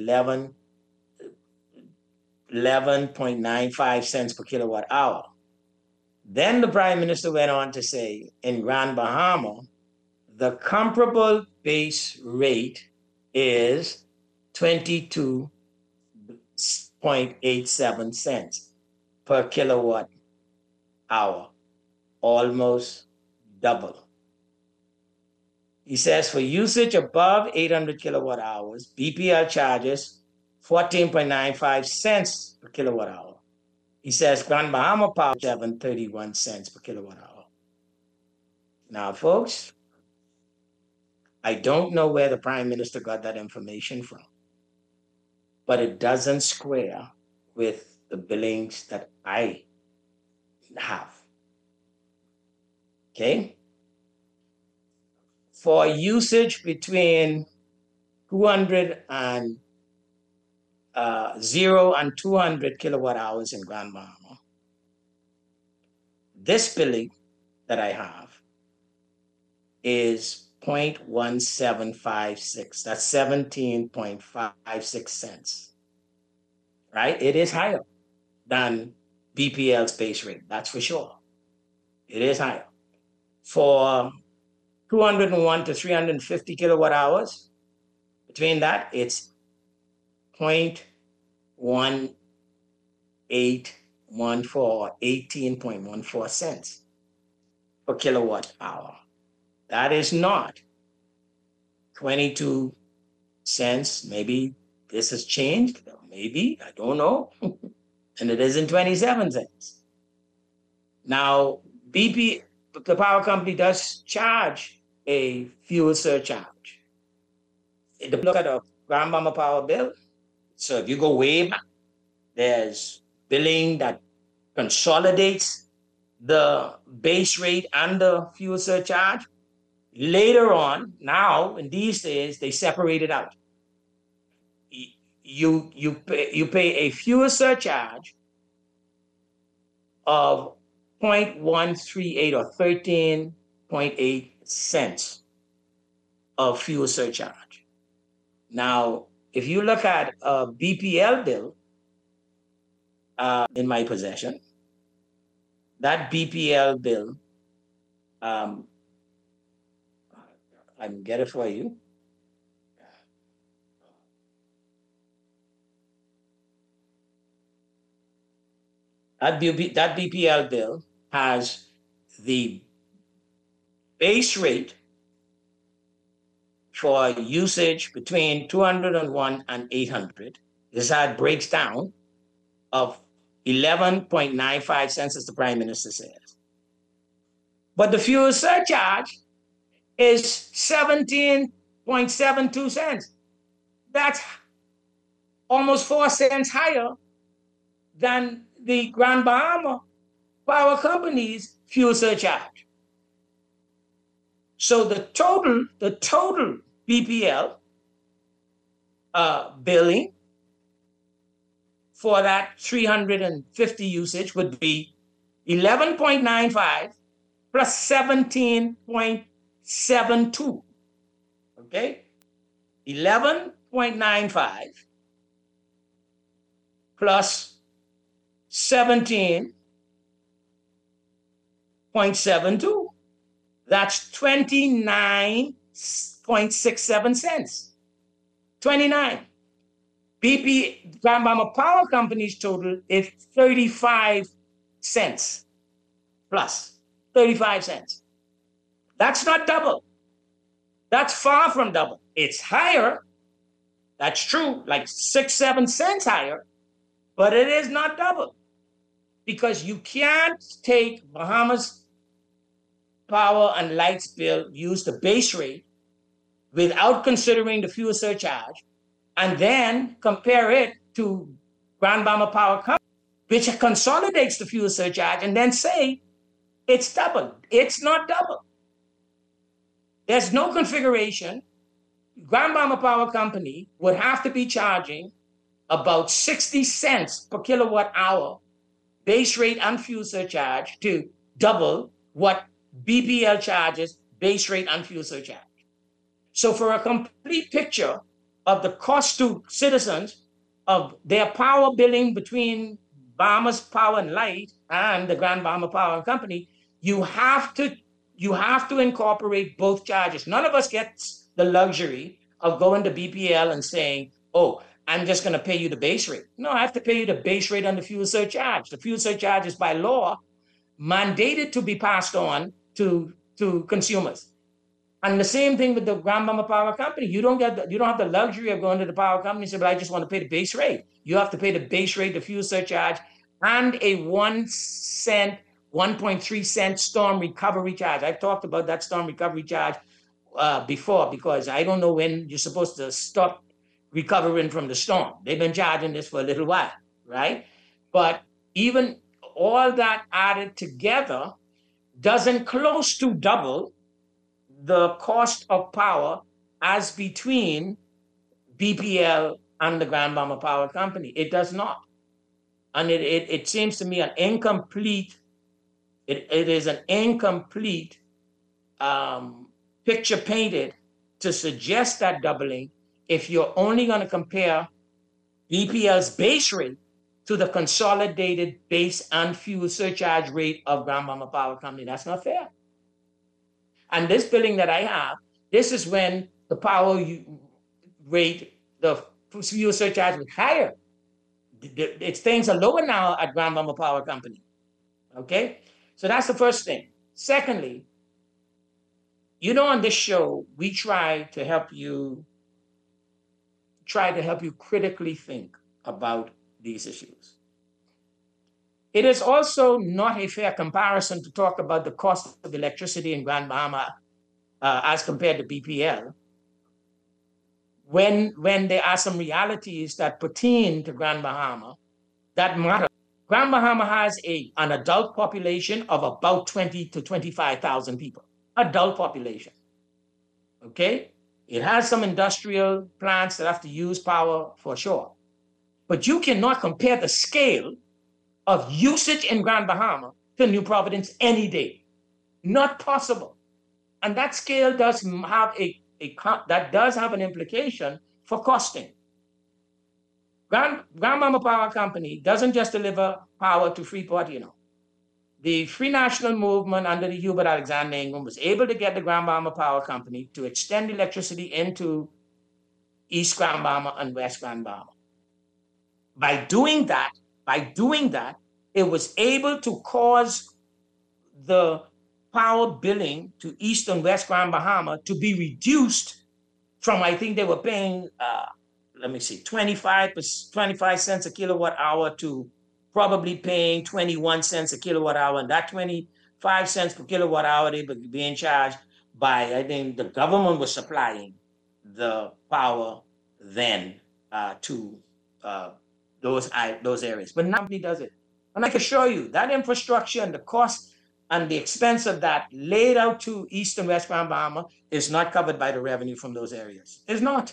[SPEAKER 5] 11.95 cents per kilowatt hour. Then the Prime Minister went on to say, in Grand Bahama, the comparable base rate is 22.87 cents per kilowatt hour, almost double. He says for usage above 800 kilowatt hours, BPL charges 14.95 cents per kilowatt hour. He says Grand Bahama Power 7.31 cents per kilowatt hour. Now, folks, I don't know where the Prime Minister got that information from, but it doesn't square with the billings that I have. Okay? For usage between 0 and 200 kilowatt hours in Grand Bahama, this billing that I have is 0.1756. That's 17.56 cents. Right? It is higher than BPL's base rate. That's for sure. It is higher. For 201 to 350 kilowatt hours, between that, it's 0.1814, 18.14 cents per kilowatt hour. That is not 22 cents. Maybe this has changed. Maybe, I don't know. And it isn't 27 cents. Now, the power company does charge a fuel surcharge. If you look at a Grand Bahama power bill, so if you go way back, there's billing that consolidates the base rate and the fuel surcharge. Later on, now in these days, they separate it out. You pay a fuel surcharge of 0.138 or 13.8 cents of fuel surcharge. Now, if you look at a BPL bill in my possession, that BPL bill, I can get it for you. That BPL bill has the base rate for usage between 201 and 800. This how it breaks down of 11.95 cents, as the Prime Minister says. But the fuel surcharge is 17.72 cents. That's almost 4 cents higher than the Grand Bahama Power Company's fuel surcharge. So the total BPL billing for that 350 usage would be 11.95 plus 17.72. Okay? 11.95 plus 17.72. That's 29.67 cents. 29. BP Grand Bahama Power Company's total is 35 cents plus 35 cents. That's not double. That's far from double. It's higher. That's true, like 6-7 cents higher, but it is not double, because you can't take Bahamas Power and Lights bill, use the base rate without considering the fuel surcharge, and then compare it to Grand Bahama Power Company, which consolidates the fuel surcharge, and then say it's double. It's not double. There's no configuration. Grand Bahama Power Company would have to be charging about 60 cents per kilowatt hour base rate and fuel surcharge to double what BPL charges base rate and fuel surcharge. So for a complete picture of the cost to citizens of their power billing between Bahamas Power and Light and the Grand Bahama Power Company, you have to incorporate both charges. None of us gets the luxury of going to BPL and saying, oh, I'm just going to pay you the base rate. No, I have to pay you the base rate and the fuel surcharge. The fuel surcharge is by law mandated to be passed on to consumers. And the same thing with the Grand Bahama Power Company. You don't have the luxury of going to the power company and say, but I just want to pay the base rate. You have to pay the base rate, the fuel surcharge, and a 1 cent, 1.3 cent storm recovery charge. I've talked about that storm recovery charge before, because I don't know when you're supposed to stop recovering from the storm. They've been charging this for a little while, right? But even all that added together doesn't close to double the cost of power as between BPL and the Grand Bahama Power Company. It does not. And it seems to me an incomplete, it is an incomplete picture painted to suggest that doubling if you're only going to compare BPL's base rate to the consolidated base and fuel surcharge rate of Grand Bahama Power Company. That's not fair. And this billing that I have, this is when the power rate, the fuel surcharge was higher. Things are lower now at Grand Bahama Power Company. Okay? So that's the first thing. Secondly, on this show, we try to help you critically think about these issues. It is also not a fair comparison to talk about the cost of electricity in Grand Bahama as compared to BPL when there are some realities that pertain to Grand Bahama that matter. Grand Bahama has an adult population of about 20 to 25,000 people. Adult population. Okay? It has some industrial plants that have to use power for sure. But you cannot compare the scale of usage in Grand Bahama to New Providence any day. Not possible. And that scale does have an implication for costing. Grand Bahama Power Company doesn't just deliver power to Freeport, the Free National Movement under the Hubert Alexander Ingram was able to get the Grand Bahama Power Company to extend electricity into East Grand Bahama and West Grand Bahama. By doing that, it was able to cause the power billing to East and West Grand Bahama to be reduced from, I think they were paying, 25 cents a kilowatt hour to probably paying 21 cents a kilowatt hour. And that 25 cents per kilowatt hour, they were being charged by, I think the government was supplying the power then to those areas. But now nobody does it. And I can assure you that infrastructure and the cost and the expense of that laid out to East and West Grand Bahama is not covered by the revenue from those areas. It's not.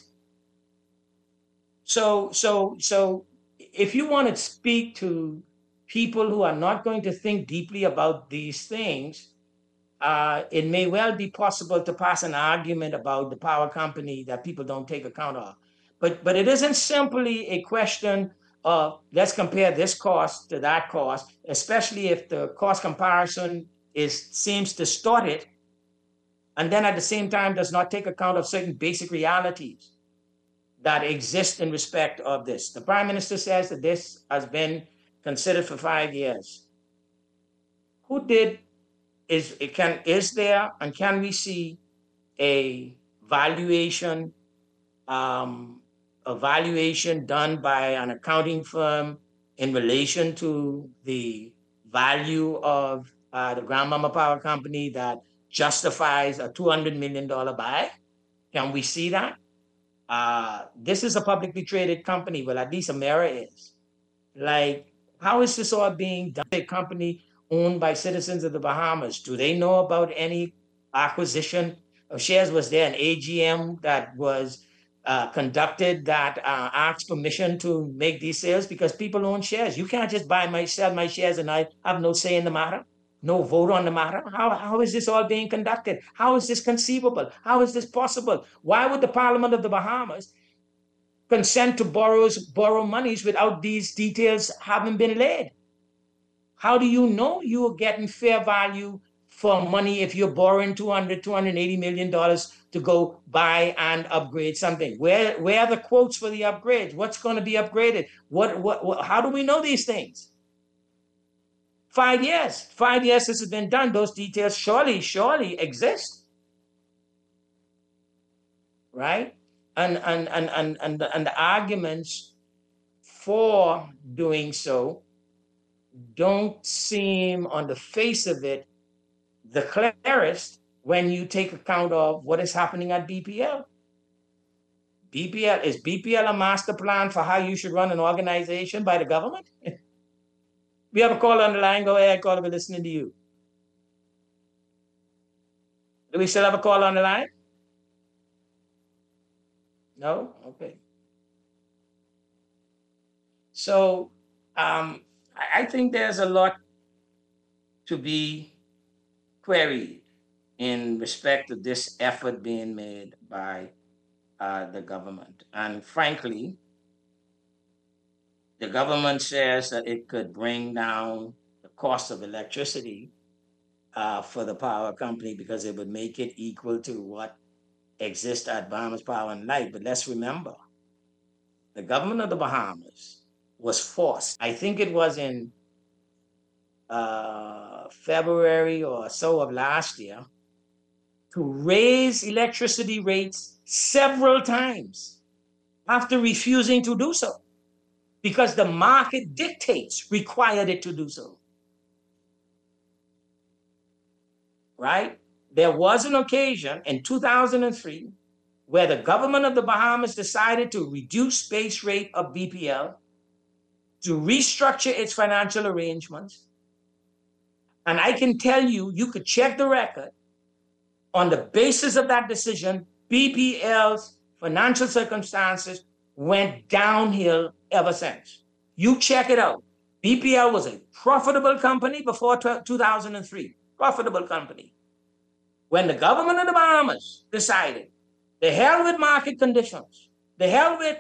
[SPEAKER 5] So if you want to speak to people who are not going to think deeply about these things, it may well be possible to pass an argument about the power company that people don't take account of. But it isn't simply a question of let's compare this cost to that cost, especially if the cost comparison seems distorted, and then at the same time does not take account of certain basic realities that exist in respect of this. The Prime Minister says that this has been considered for 5 years. Is there and can we see a valuation done by an accounting firm in relation to the value of the Grand Bahama Power Company that justifies a $200 million buy? Can we see that? This is a publicly traded company. Well, at least Amera is. Like, how is this all being done? A company owned by citizens of the Bahamas. Do they know about any acquisition of shares? Was there an AGM that was conducted that asked permission to make these sales? Because people own shares. You can't just sell my shares and I have no say in the matter, no vote on the matter. How is this all being conducted? How is this conceivable? How is this possible? Why would the Parliament of the Bahamas consent to borrow monies without these details having been laid? How do you know you are getting fair value for money if you're borrowing $280 million to go buy and upgrade something? Where are the quotes for the upgrades? What's going to be upgraded? How do we know these things? 5 years. 5 years this has been done. Those details surely exist, right? And the arguments for doing so don't seem, on the face of it, the clearest when you take account of what is happening at BPL. Is BPL a master plan for how you should run an organization by the government? We have a call on the line. Go ahead, caller. We're listening to you. Do we still have a call on the line? No? Okay. So I think there's a lot to be queried in respect to this effort being made by the government. And frankly, the government says that it could bring down the cost of electricity for the power company because it would make it equal to what exists at Bahamas Power and Light. But let's remember, the government of the Bahamas was forced, I think it was in February or so of last year, to raise electricity rates several times after refusing to do so, because the market dictates required it to do so. Right? There was an occasion in 2003 where the government of the Bahamas decided to reduce base rate of BPL, to restructure its financial arrangements. And I can tell you, you could check the record. On the basis of that decision, BPL's financial circumstances went downhill ever since. You check it out. BPL was a profitable company before 2003. Profitable company. When the government of the Bahamas decided, the hell with market conditions, the hell with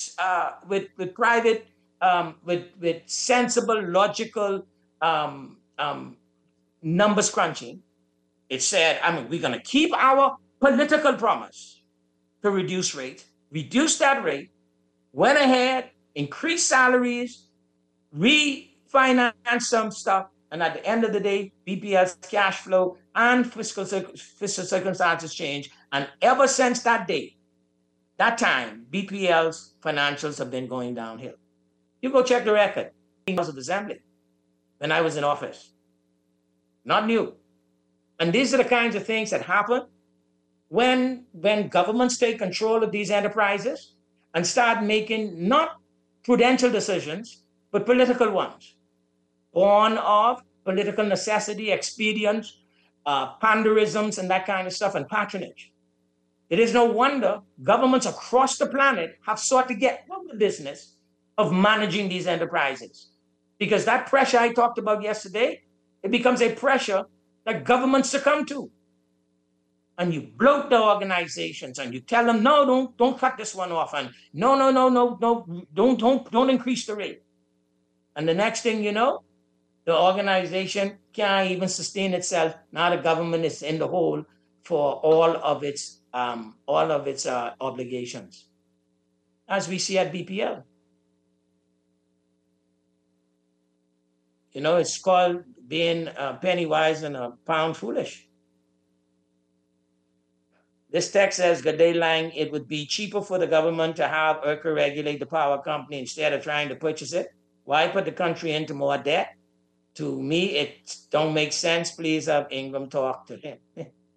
[SPEAKER 5] private, with sensible, logical numbers crunching. It said, we're going to keep our political promise to reduce rate, reduce that rate, went ahead, increased salaries, refinance some stuff, and at the end of the day, BPL's cash flow and fiscal circumstances change. And ever since that day, that time, BPL's financials have been going downhill. You go check the record. House of Assembly when I was in office. Not new. And these are the kinds of things that happen when governments take control of these enterprises and start making not prudential decisions, but political ones, born of political necessity, expedience, panderisms, and that kind of stuff, and patronage. It is no wonder governments across the planet have sought to get out of the business of managing these enterprises. Because that pressure I talked about yesterday, it becomes a pressure that governments succumb to. And you bloat the organizations and you tell them, no, don't cut this one off. And no, don't increase the rate. And the next thing you know, the organization can't even sustain itself. Now the government is in the hole for all of its obligations, as we see at BPL. You know, it's called being penny wise and a pound foolish. This text says, good day, Lang, it would be cheaper for the government to have IRCA regulate the power company instead of trying to purchase it. Why put the country into more debt? To me, it don't make sense. Please have Ingram talk to him.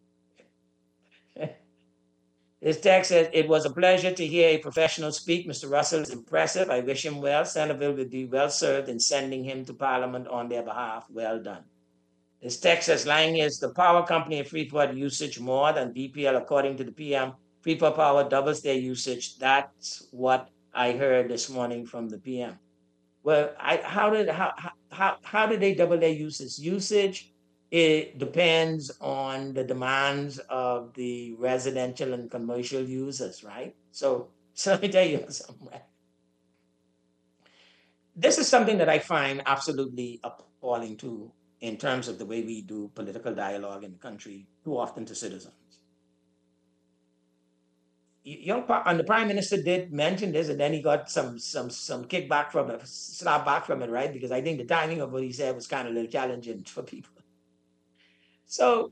[SPEAKER 5] This text says, it was a pleasure to hear a professional speak. Mr. Russell is impressive. I wish him well. Centerville would be well served in sending him to Parliament on their behalf. Well done. This text says, Lang, is the power company of Freeport usage more than BPL according to the PM? Freeport Power doubles their usage. That's what I heard this morning from the PM. Well, how did they double their usage? Usage, it depends on the demands of the residential and commercial users, right? So let me tell you something. This is something that I find absolutely appalling too, in terms of the way we do political dialogue in the country, too often to citizens. And the Prime Minister did mention this, and then he got some kickback from it, slap back from it, right? Because I think the timing of what he said was kind of a little challenging for people. So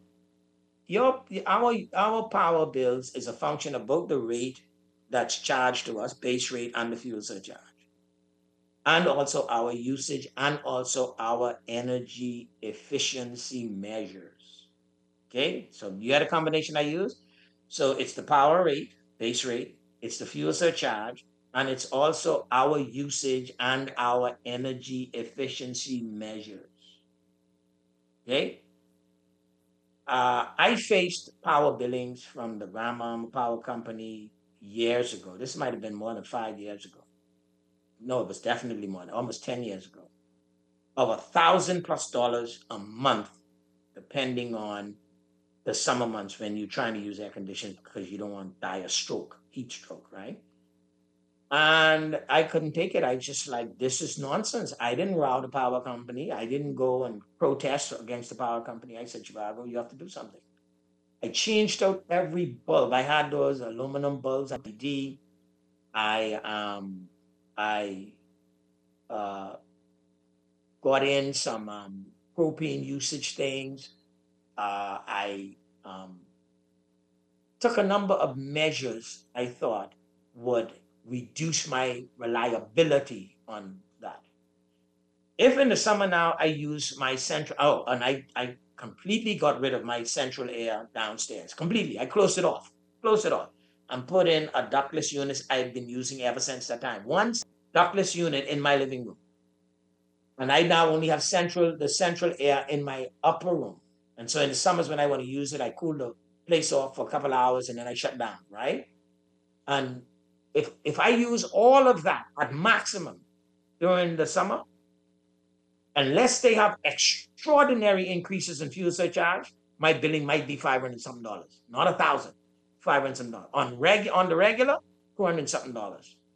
[SPEAKER 5] our power bills is a function of both the rate that's charged to us, base rate, and the fuel surcharge, and also our usage and also our energy efficiency measures. Okay, so you had a combination I used. So it's the power rate, base rate, it's the fuel surcharge, and it's also our usage and our energy efficiency measures. Okay. I faced power billings from the Grandma Power Company years ago. This might have been more than 5 years ago. No, it was definitely more than almost 10 years ago. Of $1,000+ a month, depending on the summer months when you're trying to use air conditioning because you don't want to die of stroke, heat stroke, right? And I couldn't take it. I just like, this is nonsense. I didn't row the power company. I didn't go and protest against the power company. I said, Chicago, you have to do something. I changed out every bulb. I had those aluminum bulbs, LED. I got in some propane usage things. I took a number of measures I thought would reduce my reliability on that. If in the summer now I use my central, and I completely got rid of my central air downstairs, completely. I closed it off, and put in a ductless unit I've been using ever since that time. One ductless unit in my living room. And I now only have the central air in my upper room. And so in the summers when I want to use it, I cool the place off for a couple of hours and then I shut down, right? And if I use all of that at maximum during the summer, unless they have extraordinary increases in fuel surcharge, my billing might be $500 something, not $1,000, $500 something. On the regular, $200 something.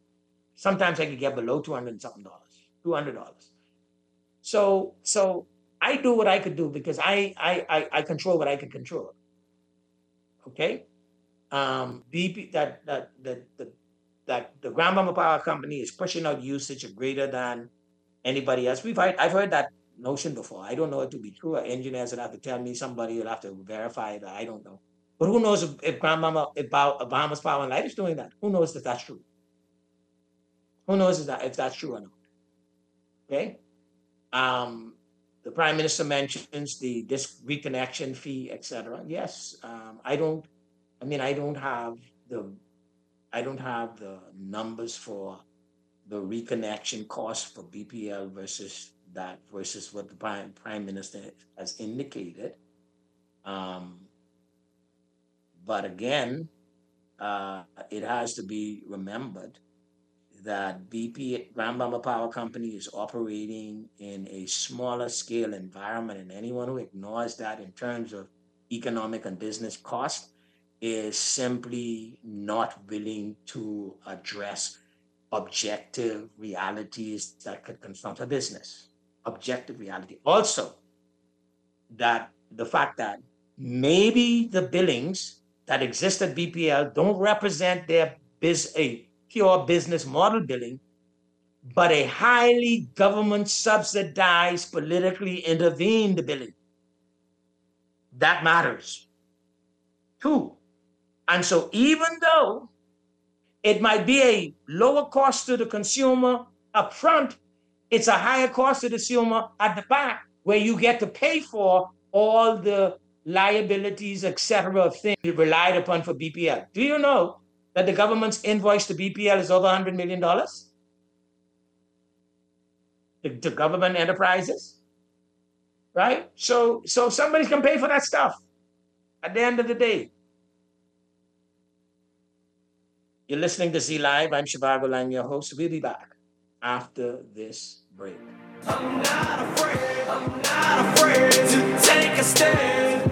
[SPEAKER 5] Sometimes I could get below $200 something, $200. So I do what I could do because I control what I can control. Okay? BP that the Grand Mama Power Company is pushing out usage greater than anybody else. I've heard that notion before. I don't know it to be true. Engineers will have to tell me, somebody will have to verify that. I don't know. But who knows if Bahamas Power and Light is doing that? Who knows if that's true? Who knows if that's true or not? Okay? The Prime Minister mentions this reconnection fee, etc. Yes, I don't have the numbers for the reconnection cost for BPL versus what the Prime Minister has indicated. But again, it has to be remembered that Grand Mama Power Company is operating in a smaller scale environment, and anyone who ignores that in terms of economic and business cost is simply not willing to address objective realities that could confront a business. Objective reality. Also, that the fact that maybe the billings that exist at BPL don't represent a pure business model billing, but a highly government subsidized, politically intervened billing. That matters too. And so even though it might be a lower cost to the consumer up front, it's a higher cost to the consumer at the back, where you get to pay for all the liabilities, etc. of things relied upon for BPL. Do you know that the government's invoice to BPL is over $100 million? The government enterprises, right? So somebody can pay for that stuff at the end of the day. You're listening to Z Live. I'm Shivago Lang, your host. We'll be back after this break.
[SPEAKER 4] I'm not afraid to take a stand,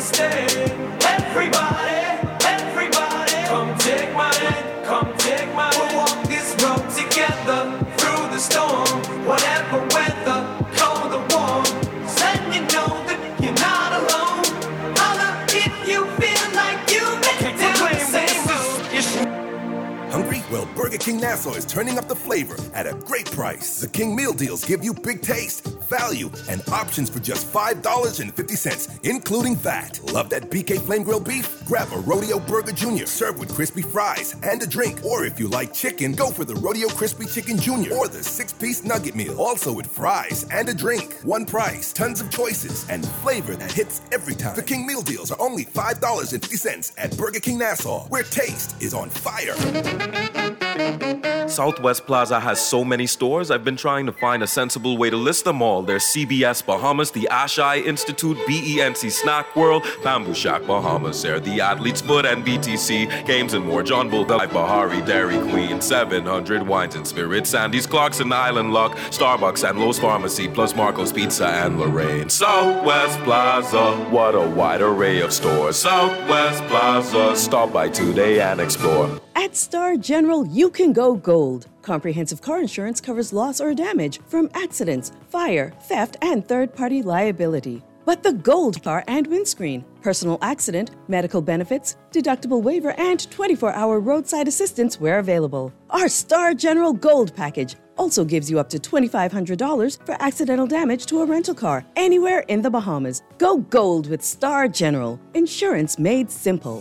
[SPEAKER 4] Everybody, come take my hand, we'll walk this road together through the storm, whatever weather, cold or warm, letting you know that you're not alone. Holla if you feel like you make the same.
[SPEAKER 7] Hungry? Well, Burger King Nassau is turning up the flavor at a great price. The King Meal Deals give you big taste, value, and options for just $5.50, including VAT. Love that BK Flame Grill beef? Grab a Rodeo Burger Jr. served with crispy fries and a drink. Or if you like chicken, go for the Rodeo Crispy Chicken Jr. or the 6-piece nugget meal, also with fries and a drink. One price, tons of choices, and flavor that hits every time. The King Meal Deals are only $5.50 at Burger King Nassau, where taste is on fire.
[SPEAKER 15] Southwest Plaza has so many stores, I've been trying to find a sensible way to list them all. There's CBS Bahamas, the Ashai Institute, BENC Snack World, Bamboo Shack Bahamas, Air, the Athlete's Foot, and BTC, Games and More, John Bull, Bahari, Dairy Queen, 700 Wines and Spirits, Sandy's Clarkson, Island Luck, Starbucks, and Lowe's Pharmacy, plus Marco's Pizza and Lorraine. Southwest Plaza, what a wide array of stores. Southwest Plaza, stop by today and explore.
[SPEAKER 16] At Star General, you can go gold. Comprehensive car insurance covers loss or damage from accidents, fire, theft, and third-party liability. But the gold car and windscreen, personal accident, medical benefits, deductible waiver, and 24-hour roadside assistance where available. Our Star General Gold package also gives you up to $2,500 for accidental damage to a rental car anywhere in the Bahamas. Go gold with Star General. Insurance made simple.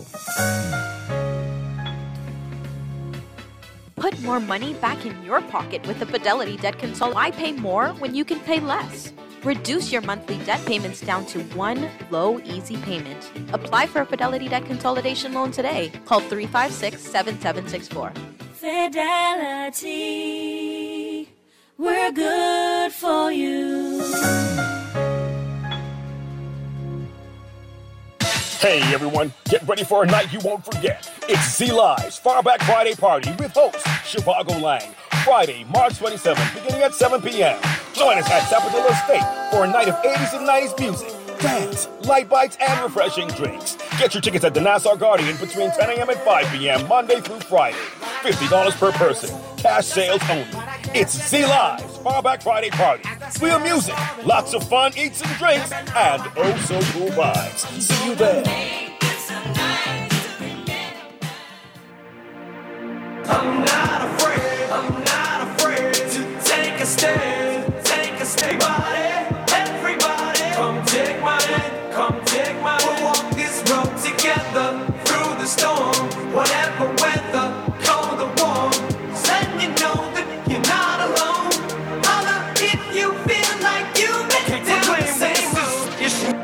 [SPEAKER 17] Put more money back in your pocket with the Fidelity Debt Consol. Why pay more when you can pay less? Reduce your monthly debt payments down to one low, easy payment. Apply for a Fidelity Debt Consolidation loan today. Call 356-7764.
[SPEAKER 18] Fidelity, we're good for you.
[SPEAKER 8] Hey everyone, get ready for a night you won't forget. It's Z Live's Far Back Friday Party with host Shivago Lang. Friday, March 27th, beginning at 7 p.m. Join us at Sapodilla Estate for a night of 80s and 90s music, dance, light bites, and refreshing drinks. Get your tickets at the Nassau Guardian between 10 a.m. and 5 p.m. Monday through Friday. $50 per person. Cash sales only. It's Z Live's Far Back Friday Party For your music, lots of fun, eats and drinks, and oh so cool vibes. See you there.
[SPEAKER 4] I'm not afraid to take a stand, everybody, come take my hand, we'll walk this road together through the storm, whatever weather, cold or warm, letting you know that you're not alone, holla if you feel like you've been down the same road.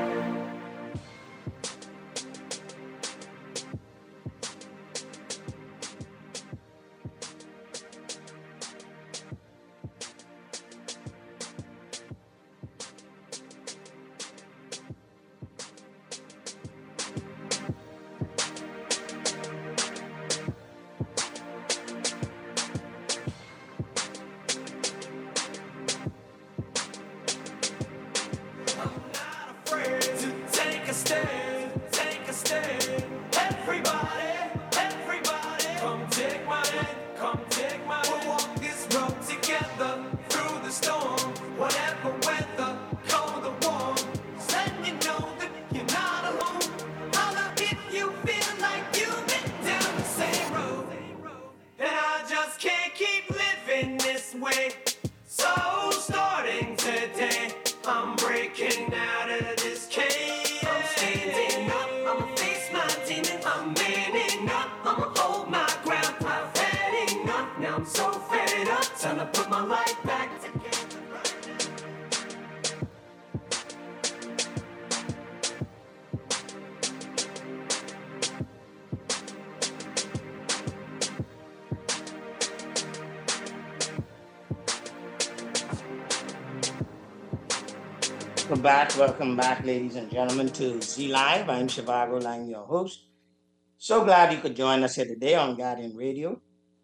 [SPEAKER 5] Welcome back, ladies and gentlemen, to Z Live. I'm Shivago Lang, your host. So glad you could join us here today on Guardian Radio,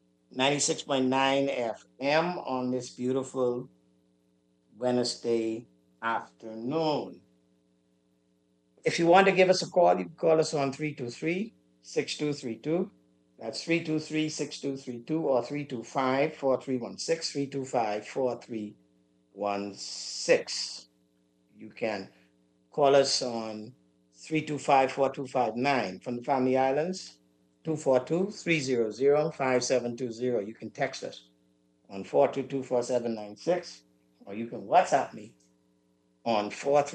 [SPEAKER 5] 96.9 FM on this beautiful Wednesday afternoon. If you want to give us a call, you can call us on 323-6232. That's 323-6232 or 325-4316, 325-4316. You can call us on 325-4259 from the Family Islands, 242-300-5720. You can text us on 422-4796, or you can WhatsApp me on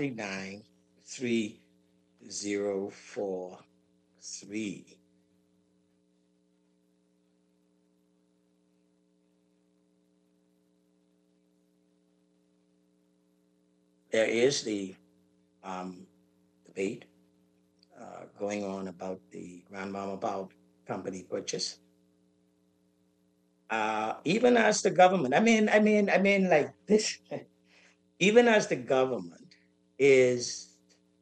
[SPEAKER 5] 439-3043. There is the debate going on about the Grandmama Power Company purchase. Even as the government, I mean, like this, even as the government has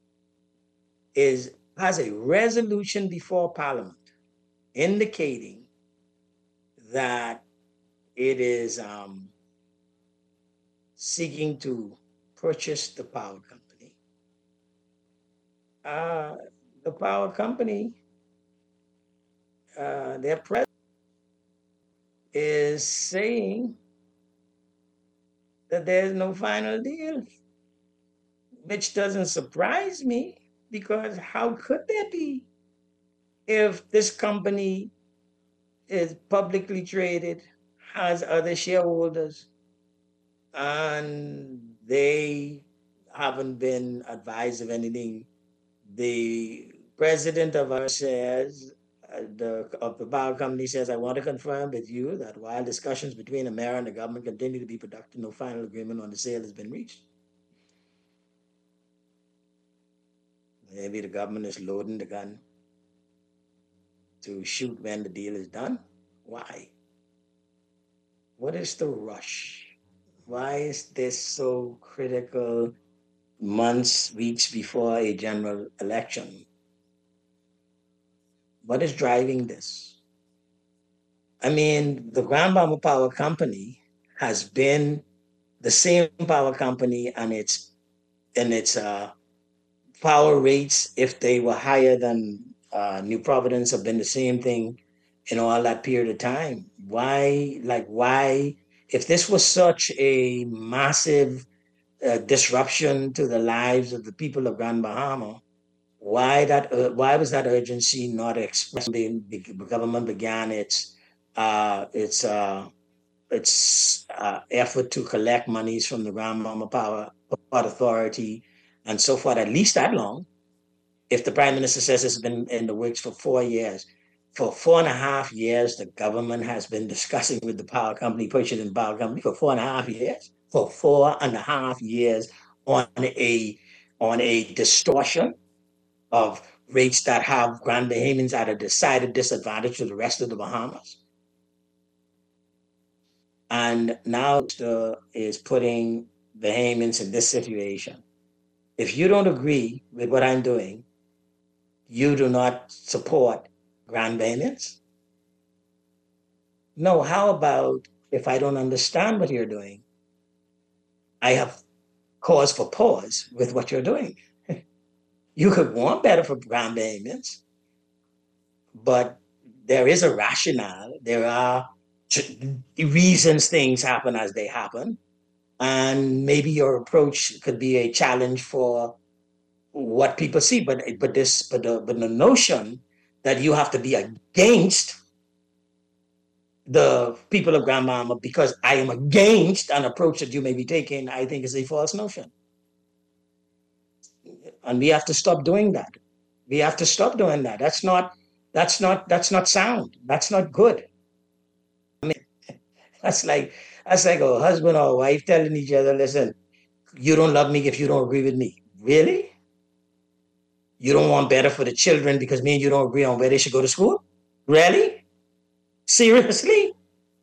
[SPEAKER 5] a resolution before Parliament indicating that it is seeking to purchase the power company. The power company, their president is saying that there's no final deal, which doesn't surprise me, because how could there be if this company is publicly traded, has other shareholders, and they haven't been advised of anything? The president of our says, of the power company says, I want to confirm with you that while discussions between the mayor and the government continue to be productive, no final agreement on the sale has been reached. Maybe the government is loading the gun to shoot when the deal is done. Why? What is the rush? Why is this so critical months, weeks before a general election? What is driving this? I mean, the Grandmama Power Company has been the same power company, and its power rates, if they were higher than New Providence, have been the same thing in all that period of time. Why, if this was such a massive disruption to the lives of the people of Grand Bahama, why was that urgency not expressed? The government began its effort to collect monies from the Grand Bahama Power Authority and so forth, at least that long. If the Prime Minister says it's been in the works for 4 years, for 4.5 years, the government has been discussing with the power company, purchasing power company for 4.5 years. For 4.5 years on a distortion of rates that have Grand Bahamians at a decided disadvantage to the rest of the Bahamas. And now is putting Bahamians in this situation. If you don't agree with what I'm doing, you do not support Grand Bahamians? No, how about if I don't understand what you're doing, I have cause for pause with what you're doing. You could want better for Grand Bahamians, but there is a rationale. There are reasons things happen as they happen. And maybe your approach could be a challenge for what people see. But the notion that you have to be against the people of Grand Bahama because I am against an approach that you may be taking, I think is a false notion. And we have to stop doing that. We have to stop doing that. That's not sound. That's not good. I mean, that's like a husband or a wife telling each other, listen, you don't love me if you don't agree with me. Really? You don't want better for the children because me and you don't agree on where they should go to school? Really? Seriously?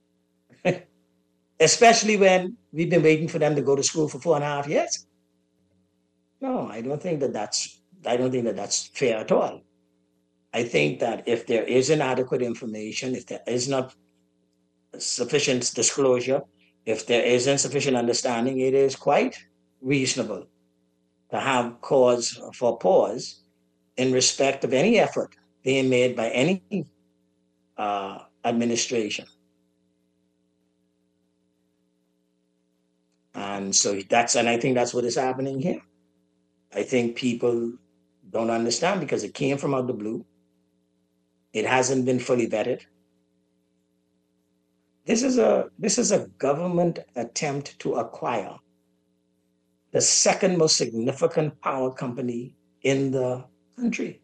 [SPEAKER 5] Especially when we've been waiting for them to go to school for 4.5 years? No, I don't think that that's fair at all. I think that if there is inadequate information, if there is not sufficient disclosure, if there isn't sufficient understanding, it is quite reasonable to have cause for pause in respect of any effort being made by any administration. And I think that's what is happening here. I think people don't understand because it came from out the blue. It hasn't been fully vetted. This is a government attempt to acquire the second most significant power company in the country.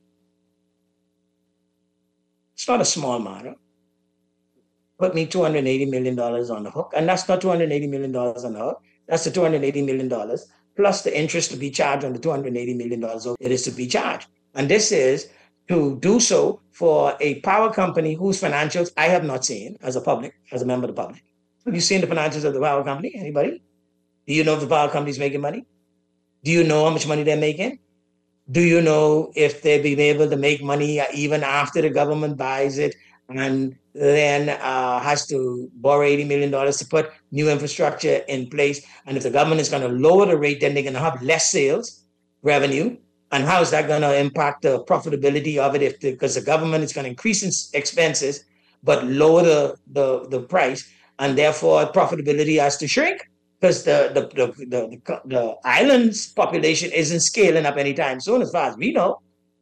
[SPEAKER 5] It's not a small matter. Put me $280 million on the hook, and that's not $280 million on the hook. That's the $280 million plus the interest to be charged on the $280 million it is to be charged. And this is to do so for a power company whose financials I have not seen as a member of the public. Have you seen the financials of the power company? Anybody? Do you know if the power company is making money? Do you know how much money they're making? Do you know if they'll be able to make money even after the government buys it and then has to borrow $80 million to put new infrastructure in place? And if the government is going to lower the rate, then they're going to have less sales revenue. And how is that going to impact the profitability of it? Because the government is going to increase expenses, but lower the price, and therefore profitability has to shrink because the island's population isn't scaling up anytime soon, as far as we know.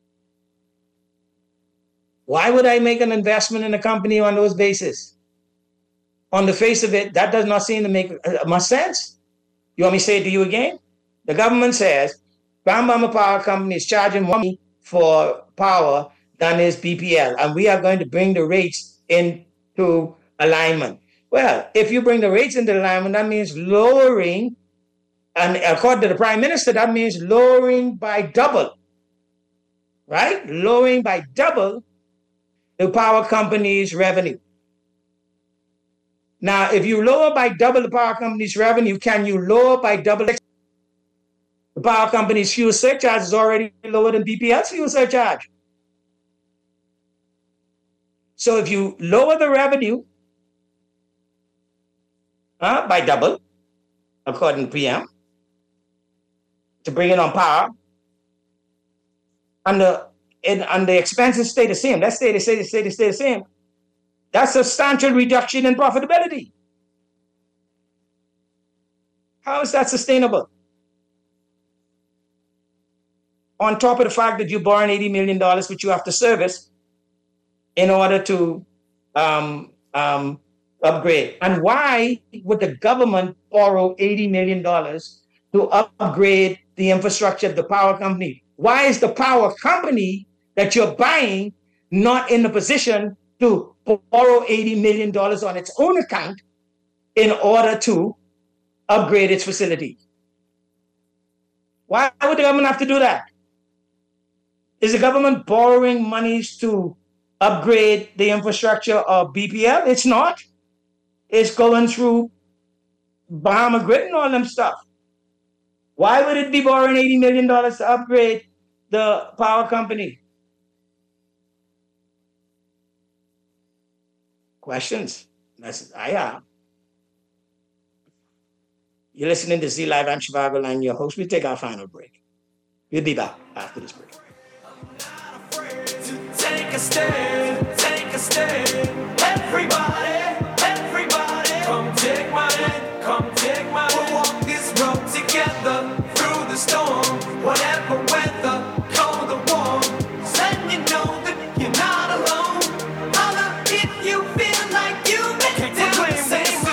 [SPEAKER 5] Why would I make an investment in a company on those bases? On the face of it, that does not seem to make much sense. You want me to say it to you again? The government says Grand Bahama Power Company is charging more money for power than is BPL, and we are going to bring the rates into alignment. Well, if you bring the rates into alignment, that means lowering, and according to the Prime Minister, that means lowering by double, right? Lowering by double the power company's revenue. Now, if you lower by double the power company's revenue, can you lower by double the power company's fuel surcharge is already lower than BPL's fuel surcharge? So if you lower the revenue by double, according to PM, to bring it on power, and the expenses stay the same, let's say they stay the same, that's a substantial reduction in profitability. How is that sustainable? on top of the fact that you're borrowing $80 million, which you have to service in order to upgrade. And why would the government borrow $80 million to upgrade the infrastructure of the power company? Why is the power company that you're buying not in the position to borrow $80 million on its own account in order to upgrade its facility? Why would the government have to do that? Is the government borrowing monies to upgrade the infrastructure of BPL? It's not. It's going through Bahama Grid and all them stuff. Why would it be borrowing $80 million to upgrade the power company? Questions? I have. You're listening to Z Live. I'm Chivago, your host. We'll take our final break. We'll be back after this break.
[SPEAKER 4] Take a stand, everybody, come take my hand, we'll walk this road together, through the storm, whatever weather, cold or warm, letting you know that you're not alone, holla if you feel like you've been down the same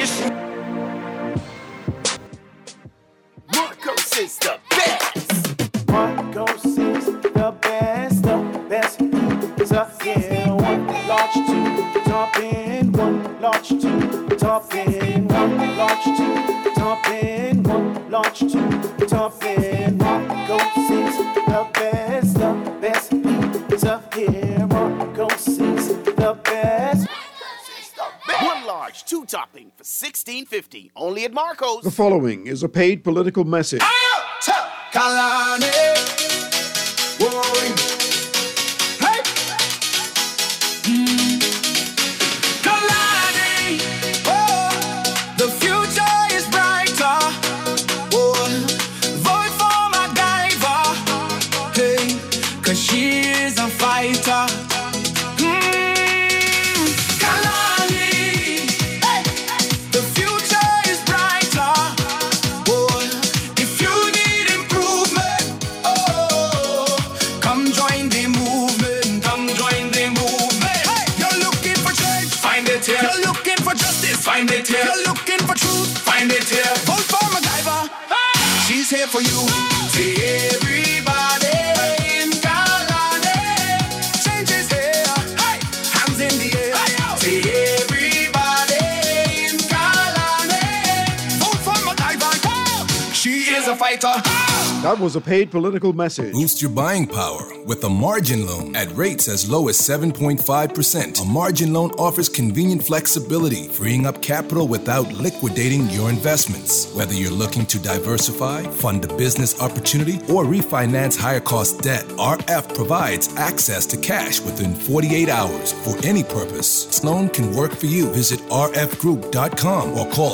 [SPEAKER 4] road.
[SPEAKER 11] Marcos is the best. Marcos is the best, yeah, one large, two, top in, one large, two, top in, one large, two, top in, one large, two, top in. Marcos is the best pizza here. Marcos is the best. One large, two topping for $16.50. Only at Marcos.
[SPEAKER 1] The following is a paid political message.
[SPEAKER 11] Kalani.
[SPEAKER 4] Find it here. You're looking for truth. Find it here. Vote for MacGyver. She's here for you. See everybody in Kalani. Change is here. Hands in the air. See everybody in Kalani. Vote for MacGyver. She is a fighter.
[SPEAKER 1] That was a paid political message.
[SPEAKER 7] Boost your buying power with a margin loan at rates as low as 7.5%. A margin loan offers convenient flexibility, freeing up capital without liquidating your investments. Whether you're looking to diversify, fund a business opportunity, or refinance higher cost debt, RF provides access to cash within 48 hours for any purpose. This loan can work for you. Visit rfgroup.com or call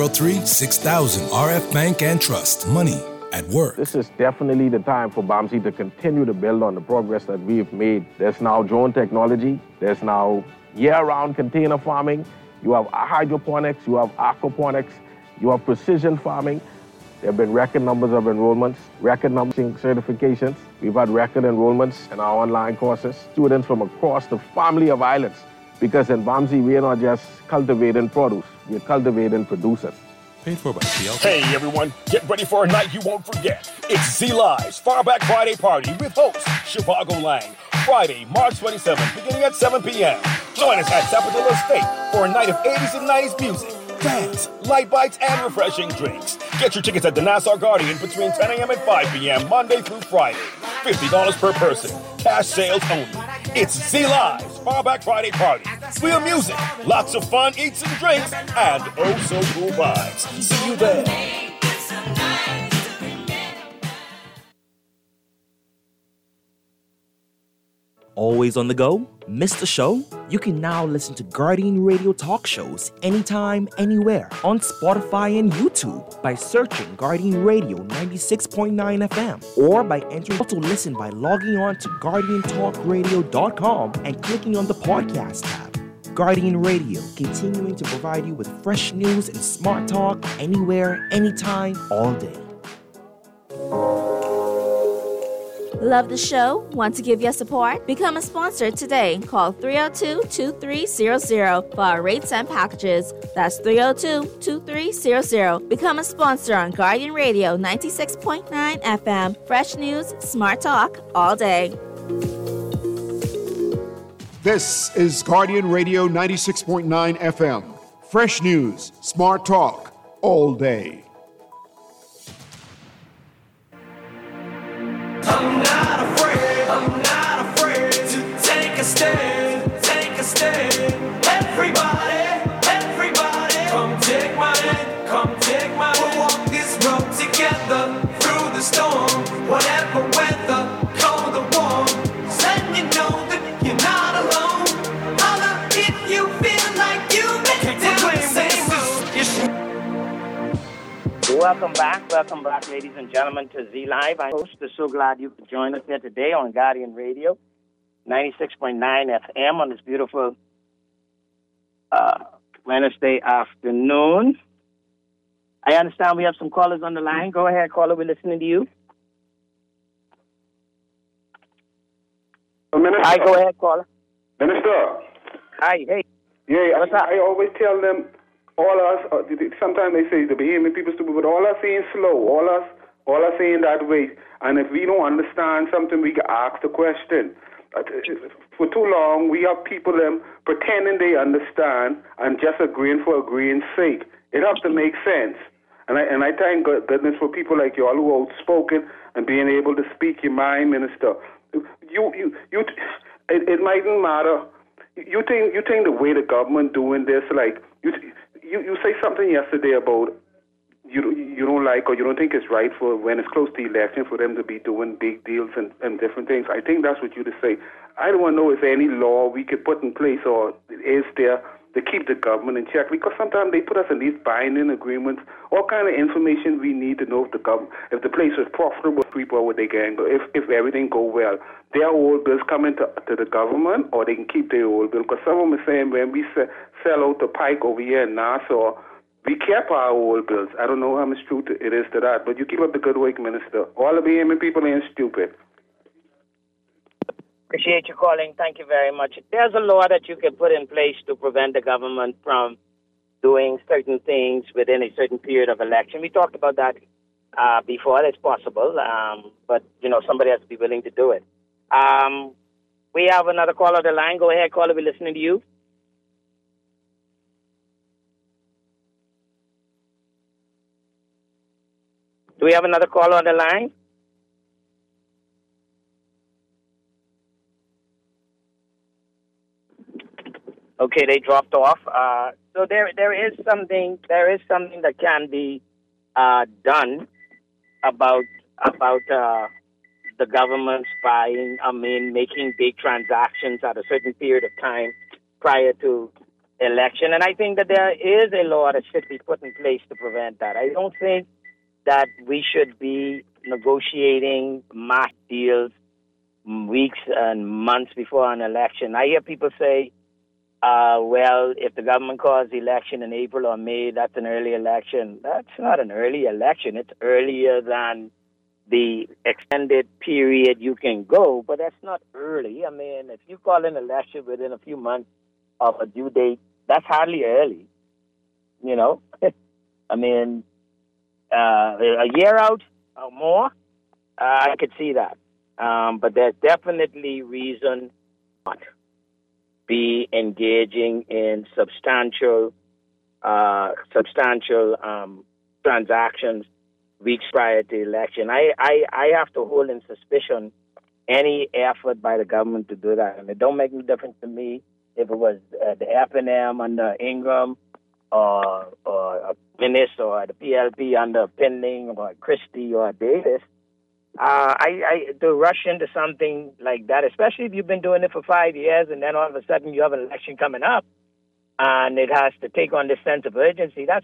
[SPEAKER 7] 603-6000. RF Bank and Trust. Money at work.
[SPEAKER 2] This is definitely the time for BAMSI to continue to build on the progress that we've made. There's now drone technology. There's now year-round container farming. You have hydroponics. You have aquaponics. You have precision farming. There have been record numbers of enrollments, record numbers of certifications. We've had record enrollments in our online courses. Students from across the family of islands. Because in BAMSI, we are not just cultivating produce. We're cultivating producers.
[SPEAKER 14] Paid for by CL.
[SPEAKER 8] Hey everyone, get ready for a night you won't forget. It's Z Live's Far Back Friday Party with host Chivago Lang. Friday, March 27th, beginning at 7 p.m. Join us at Sapodilla Estate for a night of 80s and 90s music, dance, light bites, and refreshing drinks. Get your tickets at the Nassau Guardian between 10 a.m. and 5 p.m. Monday through Friday. $50 per person. Cash sales only. It's Z Live's Far Back Friday Party. Real music, lots of fun, eats and drinks, and oh so cool vibes. See you there.
[SPEAKER 19] Always on the go? Missed a show? You can now listen to Guardian Radio talk shows anytime, anywhere on Spotify and YouTube by searching Guardian Radio 96.9 FM or by entering. Also listen by logging on to GuardianTalkRadio.com and clicking on the podcast tab. Guardian Radio, continuing to provide you with fresh news and smart talk anywhere, anytime, all day.
[SPEAKER 6] Love the show? Want to give your support? Become a sponsor today. Call 302-2300 for our rates and packages. That's 302-2300. Become a sponsor on Guardian Radio 96.9 FM. Fresh news, smart talk, all day.
[SPEAKER 1] This is Guardian Radio 96.9 FM. Fresh news, smart talk, all day.
[SPEAKER 4] I'm not afraid to take a stand, Everybody, come take my hand, We'll walk this road together through the storm, whatever weather, cold or warm. Let you know that you're not alone. Holler if you feel like you've been down the same road.
[SPEAKER 20] Welcome back, ladies and gentlemen, to Z Live. I'm host. So glad you could join us here today on Guardian Radio, 96.9 FM on this beautiful Wednesday afternoon. I understand we have some callers on the line. Go ahead, caller. We're listening to you.
[SPEAKER 21] Minister.
[SPEAKER 20] Hi, go ahead, caller.
[SPEAKER 21] Minister.
[SPEAKER 20] Hi, hey.
[SPEAKER 21] Yeah, I always tell them, all us, sometimes they say the Bahamian people stupid, but all us saying slow, all us saying that way. And if we don't understand something, we can ask the question. For too long, we have people pretending they understand and just agreeing for agreeing's sake. It has to make sense. And I thank goodness for people like you all who are outspoken and being able to speak your mind, Minister. It mightn't matter. You think the way the government doing this, like you say something yesterday about you don't like or you don't think it's right for when it's close to the election for them to be doing big deals and different things. I think that's what you to say. I don't want to know if any law we could put in place or is there to keep the government in check, because sometimes they put us in these binding agreements, all kind of information we need to know if the place is profitable for people, what they can go, if everything go well. Their old bills come into the government, or they can keep their old bill. Because some of them are saying when we sell out the Pike over here in Nassau, we kept our old bills. I don't know how much truth it is to that, but you keep up the good work, Minister. All the BMA people ain't stupid.
[SPEAKER 20] Appreciate you calling. Thank you very much. There's a law that you can put in place to prevent the government from doing certain things within a certain period of election. We talked about that before. It's possible, but somebody has to be willing to do it. We have another caller on the line. Go ahead, caller. We're listening to you. Do we have another caller on the line? Okay, they dropped off. So there is something that can be done about the government spying. Making big transactions at a certain period of time prior to election. And I think that there is a law that should be put in place to prevent that. I don't think that we should be negotiating mass deals weeks and months before an election. I hear people say, well, if the government calls the election in April or May, that's an early election. That's not an early election. It's earlier than the extended period you can go, but that's not early. If you call an election within a few months of a due date, that's hardly early. A year out or more, I could see that. But there's definitely reason not be engaging in substantial transactions weeks prior to the election. I have to hold in suspicion any effort by the government to do that. And it don't make any difference to me if it was the F&M under Ingram or Minnis or the PLP under Pinling or Christie or Davis. To rush into something like that, especially if you've been doing it for 5 years and then all of a sudden you have an election coming up and it has to take on this sense of urgency, I'm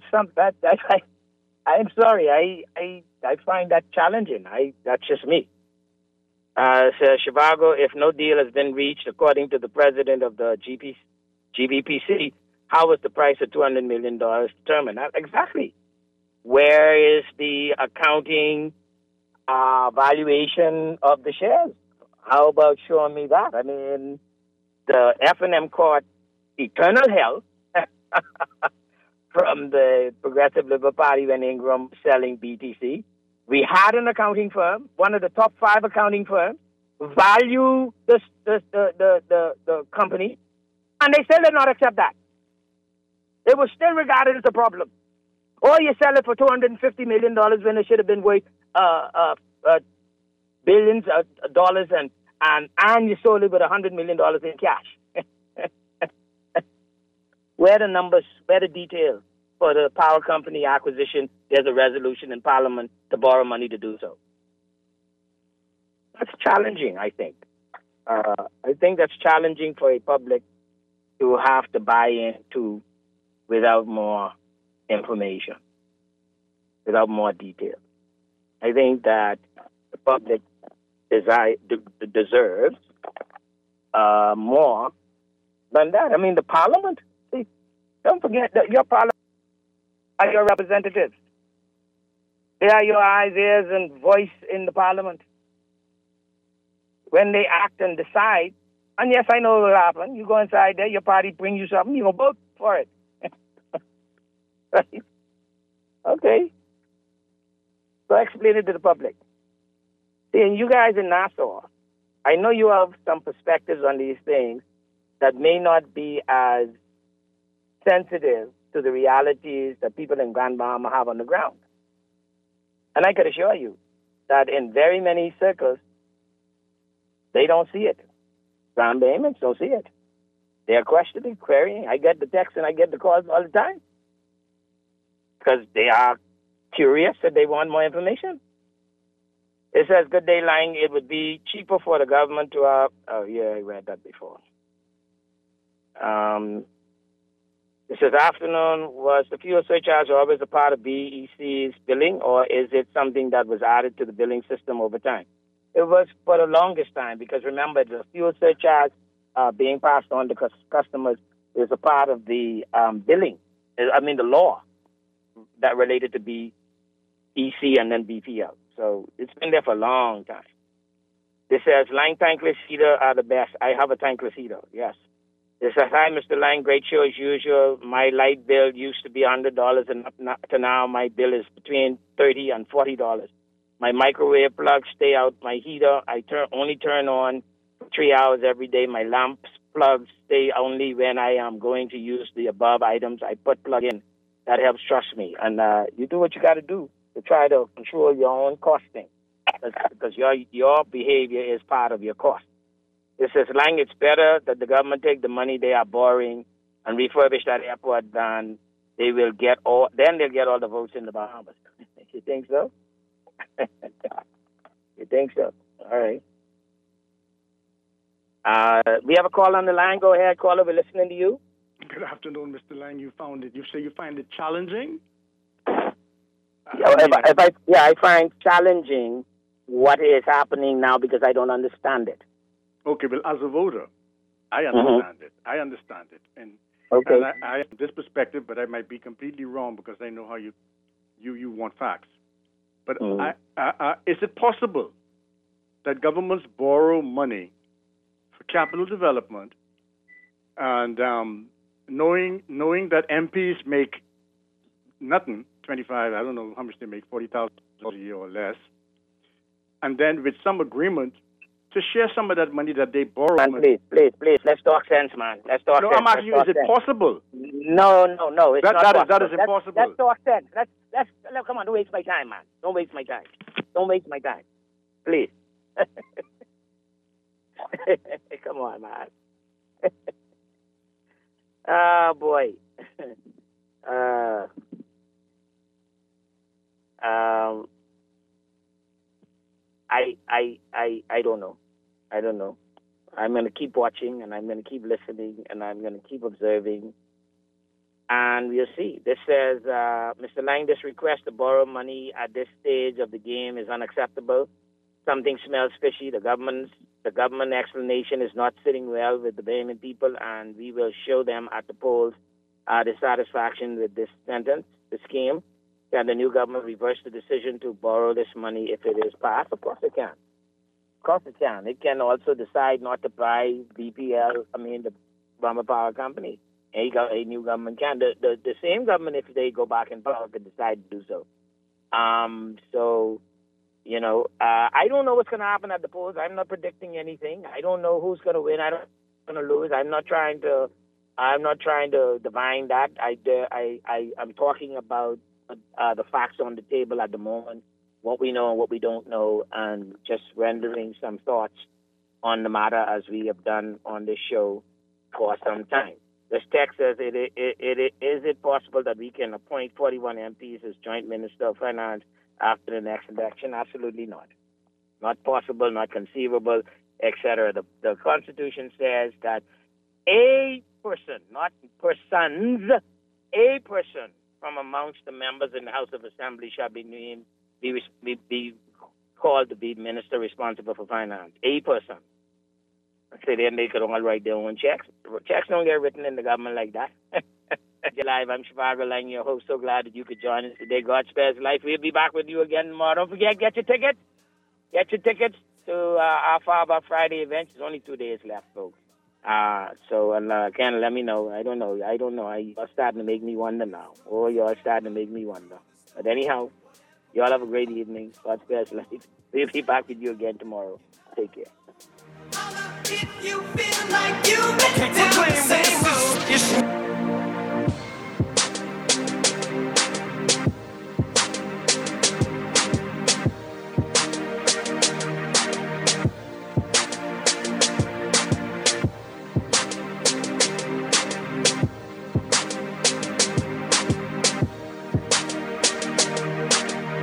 [SPEAKER 20] sorry, I find that challenging. That's just me. So Shivago, if no deal has been reached, according to the president of the GBPC, how was the price of $200 million determined? Exactly. Where is the accounting valuation of the shares. How about showing me that? I mean, the F&M caught eternal hell from the Progressive Liberal Party when Ingram was selling BTC. We had an accounting firm, one of the top 5 accounting firms, value the company, and they still did not accept that. It was still regarded as a problem. Or you sell it for $250 million when it should have been worth billions of dollars, and you sold it with $100 million in cash. Where the numbers, where the details for the power company acquisition? There's a resolution in Parliament to borrow money to do so. That's challenging, I think. I think that's challenging for a public to have to buy into without more information, without more detail. I think that the public deserves more than that. I mean, the Parliament, see, don't forget that your Parliament are your representatives. They are your eyes, ears, and voice in the Parliament. When they act and decide, and yes, I know what will happen. You go inside there, your party brings you something, you go vote for it. Right? Okay. So explain it to the public. See, and you guys in Nassau, I know you have some perspectives on these things that may not be as sensitive to the realities that people in Grand Bahama have on the ground. And I can assure you that in very many circles, they don't see it. Grand Bahamians don't see it. They are questioning, querying. I get the texts and I get the calls all the time because they are curious and they want more information. It says, good day, Lang. It would be cheaper for the government to have... Oh, yeah, I read that before. It says, afternoon, was the fuel surcharge always a part of BEC's billing, or is it something that was added to the billing system over time? It was for the longest time, because remember, the fuel surcharge being passed on to customers is a part of the billing. I mean, the law that related to BEC and then BPL. So it's been there for a long time. This says, Lang tankless heater are the best. I have a tankless heater, yes. This says, hi, Mr. Lang, great show as usual. My light bill used to be $100, and up to now my bill is between $30 and $40. My microwave plugs stay out. My heater, I only turn on for 3 hours every day. My lamps plugs stay only when I am going to use the above items. I put plug in. That helps, trust me. And you do what you got to do to try to control your own costing, because your behavior is part of your cost. It says, Lang, it's better that the government take the money they are borrowing and refurbish that airport than they'll get all the votes in the Bahamas. You think so? You think so? All right. We have a call on the line. Go ahead, caller. We're listening to you.
[SPEAKER 9] Good afternoon, Mr. Lang. You say you find it challenging?
[SPEAKER 20] I find challenging what is happening now because I don't understand it.
[SPEAKER 9] Okay, well, as a voter, I understand it. I understand it. And I have this perspective, but I might be completely wrong because I know how you want facts. But is it possible that governments borrow money for capital development and knowing that MPs make nothing, 25, I don't know how much they make, $40,000 a year or less, and then with some agreement to share some of that money that they borrow.
[SPEAKER 20] Man, please, let's talk sense, man. Let's talk sense.
[SPEAKER 9] I'm asking you, is it possible?
[SPEAKER 20] No, it's not possible.
[SPEAKER 9] That is impossible.
[SPEAKER 20] Let's talk sense. Come on, don't waste my time, man. Don't waste my time. Please. Come on, man. Oh, boy. I don't know. I'm going to keep watching, and I'm going to keep listening, and I'm going to keep observing, and we'll see. This says, Mr. Lang, this request to borrow money at this stage of the game is unacceptable. Something smells fishy. The government explanation is not sitting well with the Bahamian people, and we will show them at the polls dissatisfaction with this sentence, the scheme. Can the new government reverse the decision to borrow this money if it is passed? Of course it can. Of course it can. It can also decide not to buy the Burma Power Company. A new government can. The same government, if they go back in power, could decide to do so. I don't know what's going to happen at the polls. I'm not predicting anything. I don't know who's going to win. I don't know who's going to lose. I'm not trying to divine that. I'm talking about the facts on the table at the moment, what we know and what we don't know, and just rendering some thoughts on the matter as we have done on this show for some time. This text says, is it possible that we can appoint 41 MPs as joint minister of finance after the next election? Absolutely not. Not possible, not conceivable, etc. The Constitution says that a person, not persons, a person from amongst the members in the House of Assembly shall be called to be minister responsible for finance. A person. So then they could all write their own checks. Checks don't get written in the government like that. Live, I'm Shivago Lang, your host. So glad that you could join us today. God spares life. We'll be back with you again tomorrow. Don't forget, get your tickets. Get your tickets to our Fireback Friday event. There's only 2 days left, folks. Ken, let me know. I don't know. You're starting to make me wonder now. Oh, you're starting to make me wonder. But anyhow, y'all have a great evening. God spares life. We'll be back with you again tomorrow. Take care.
[SPEAKER 4] If you feel like you make the same move.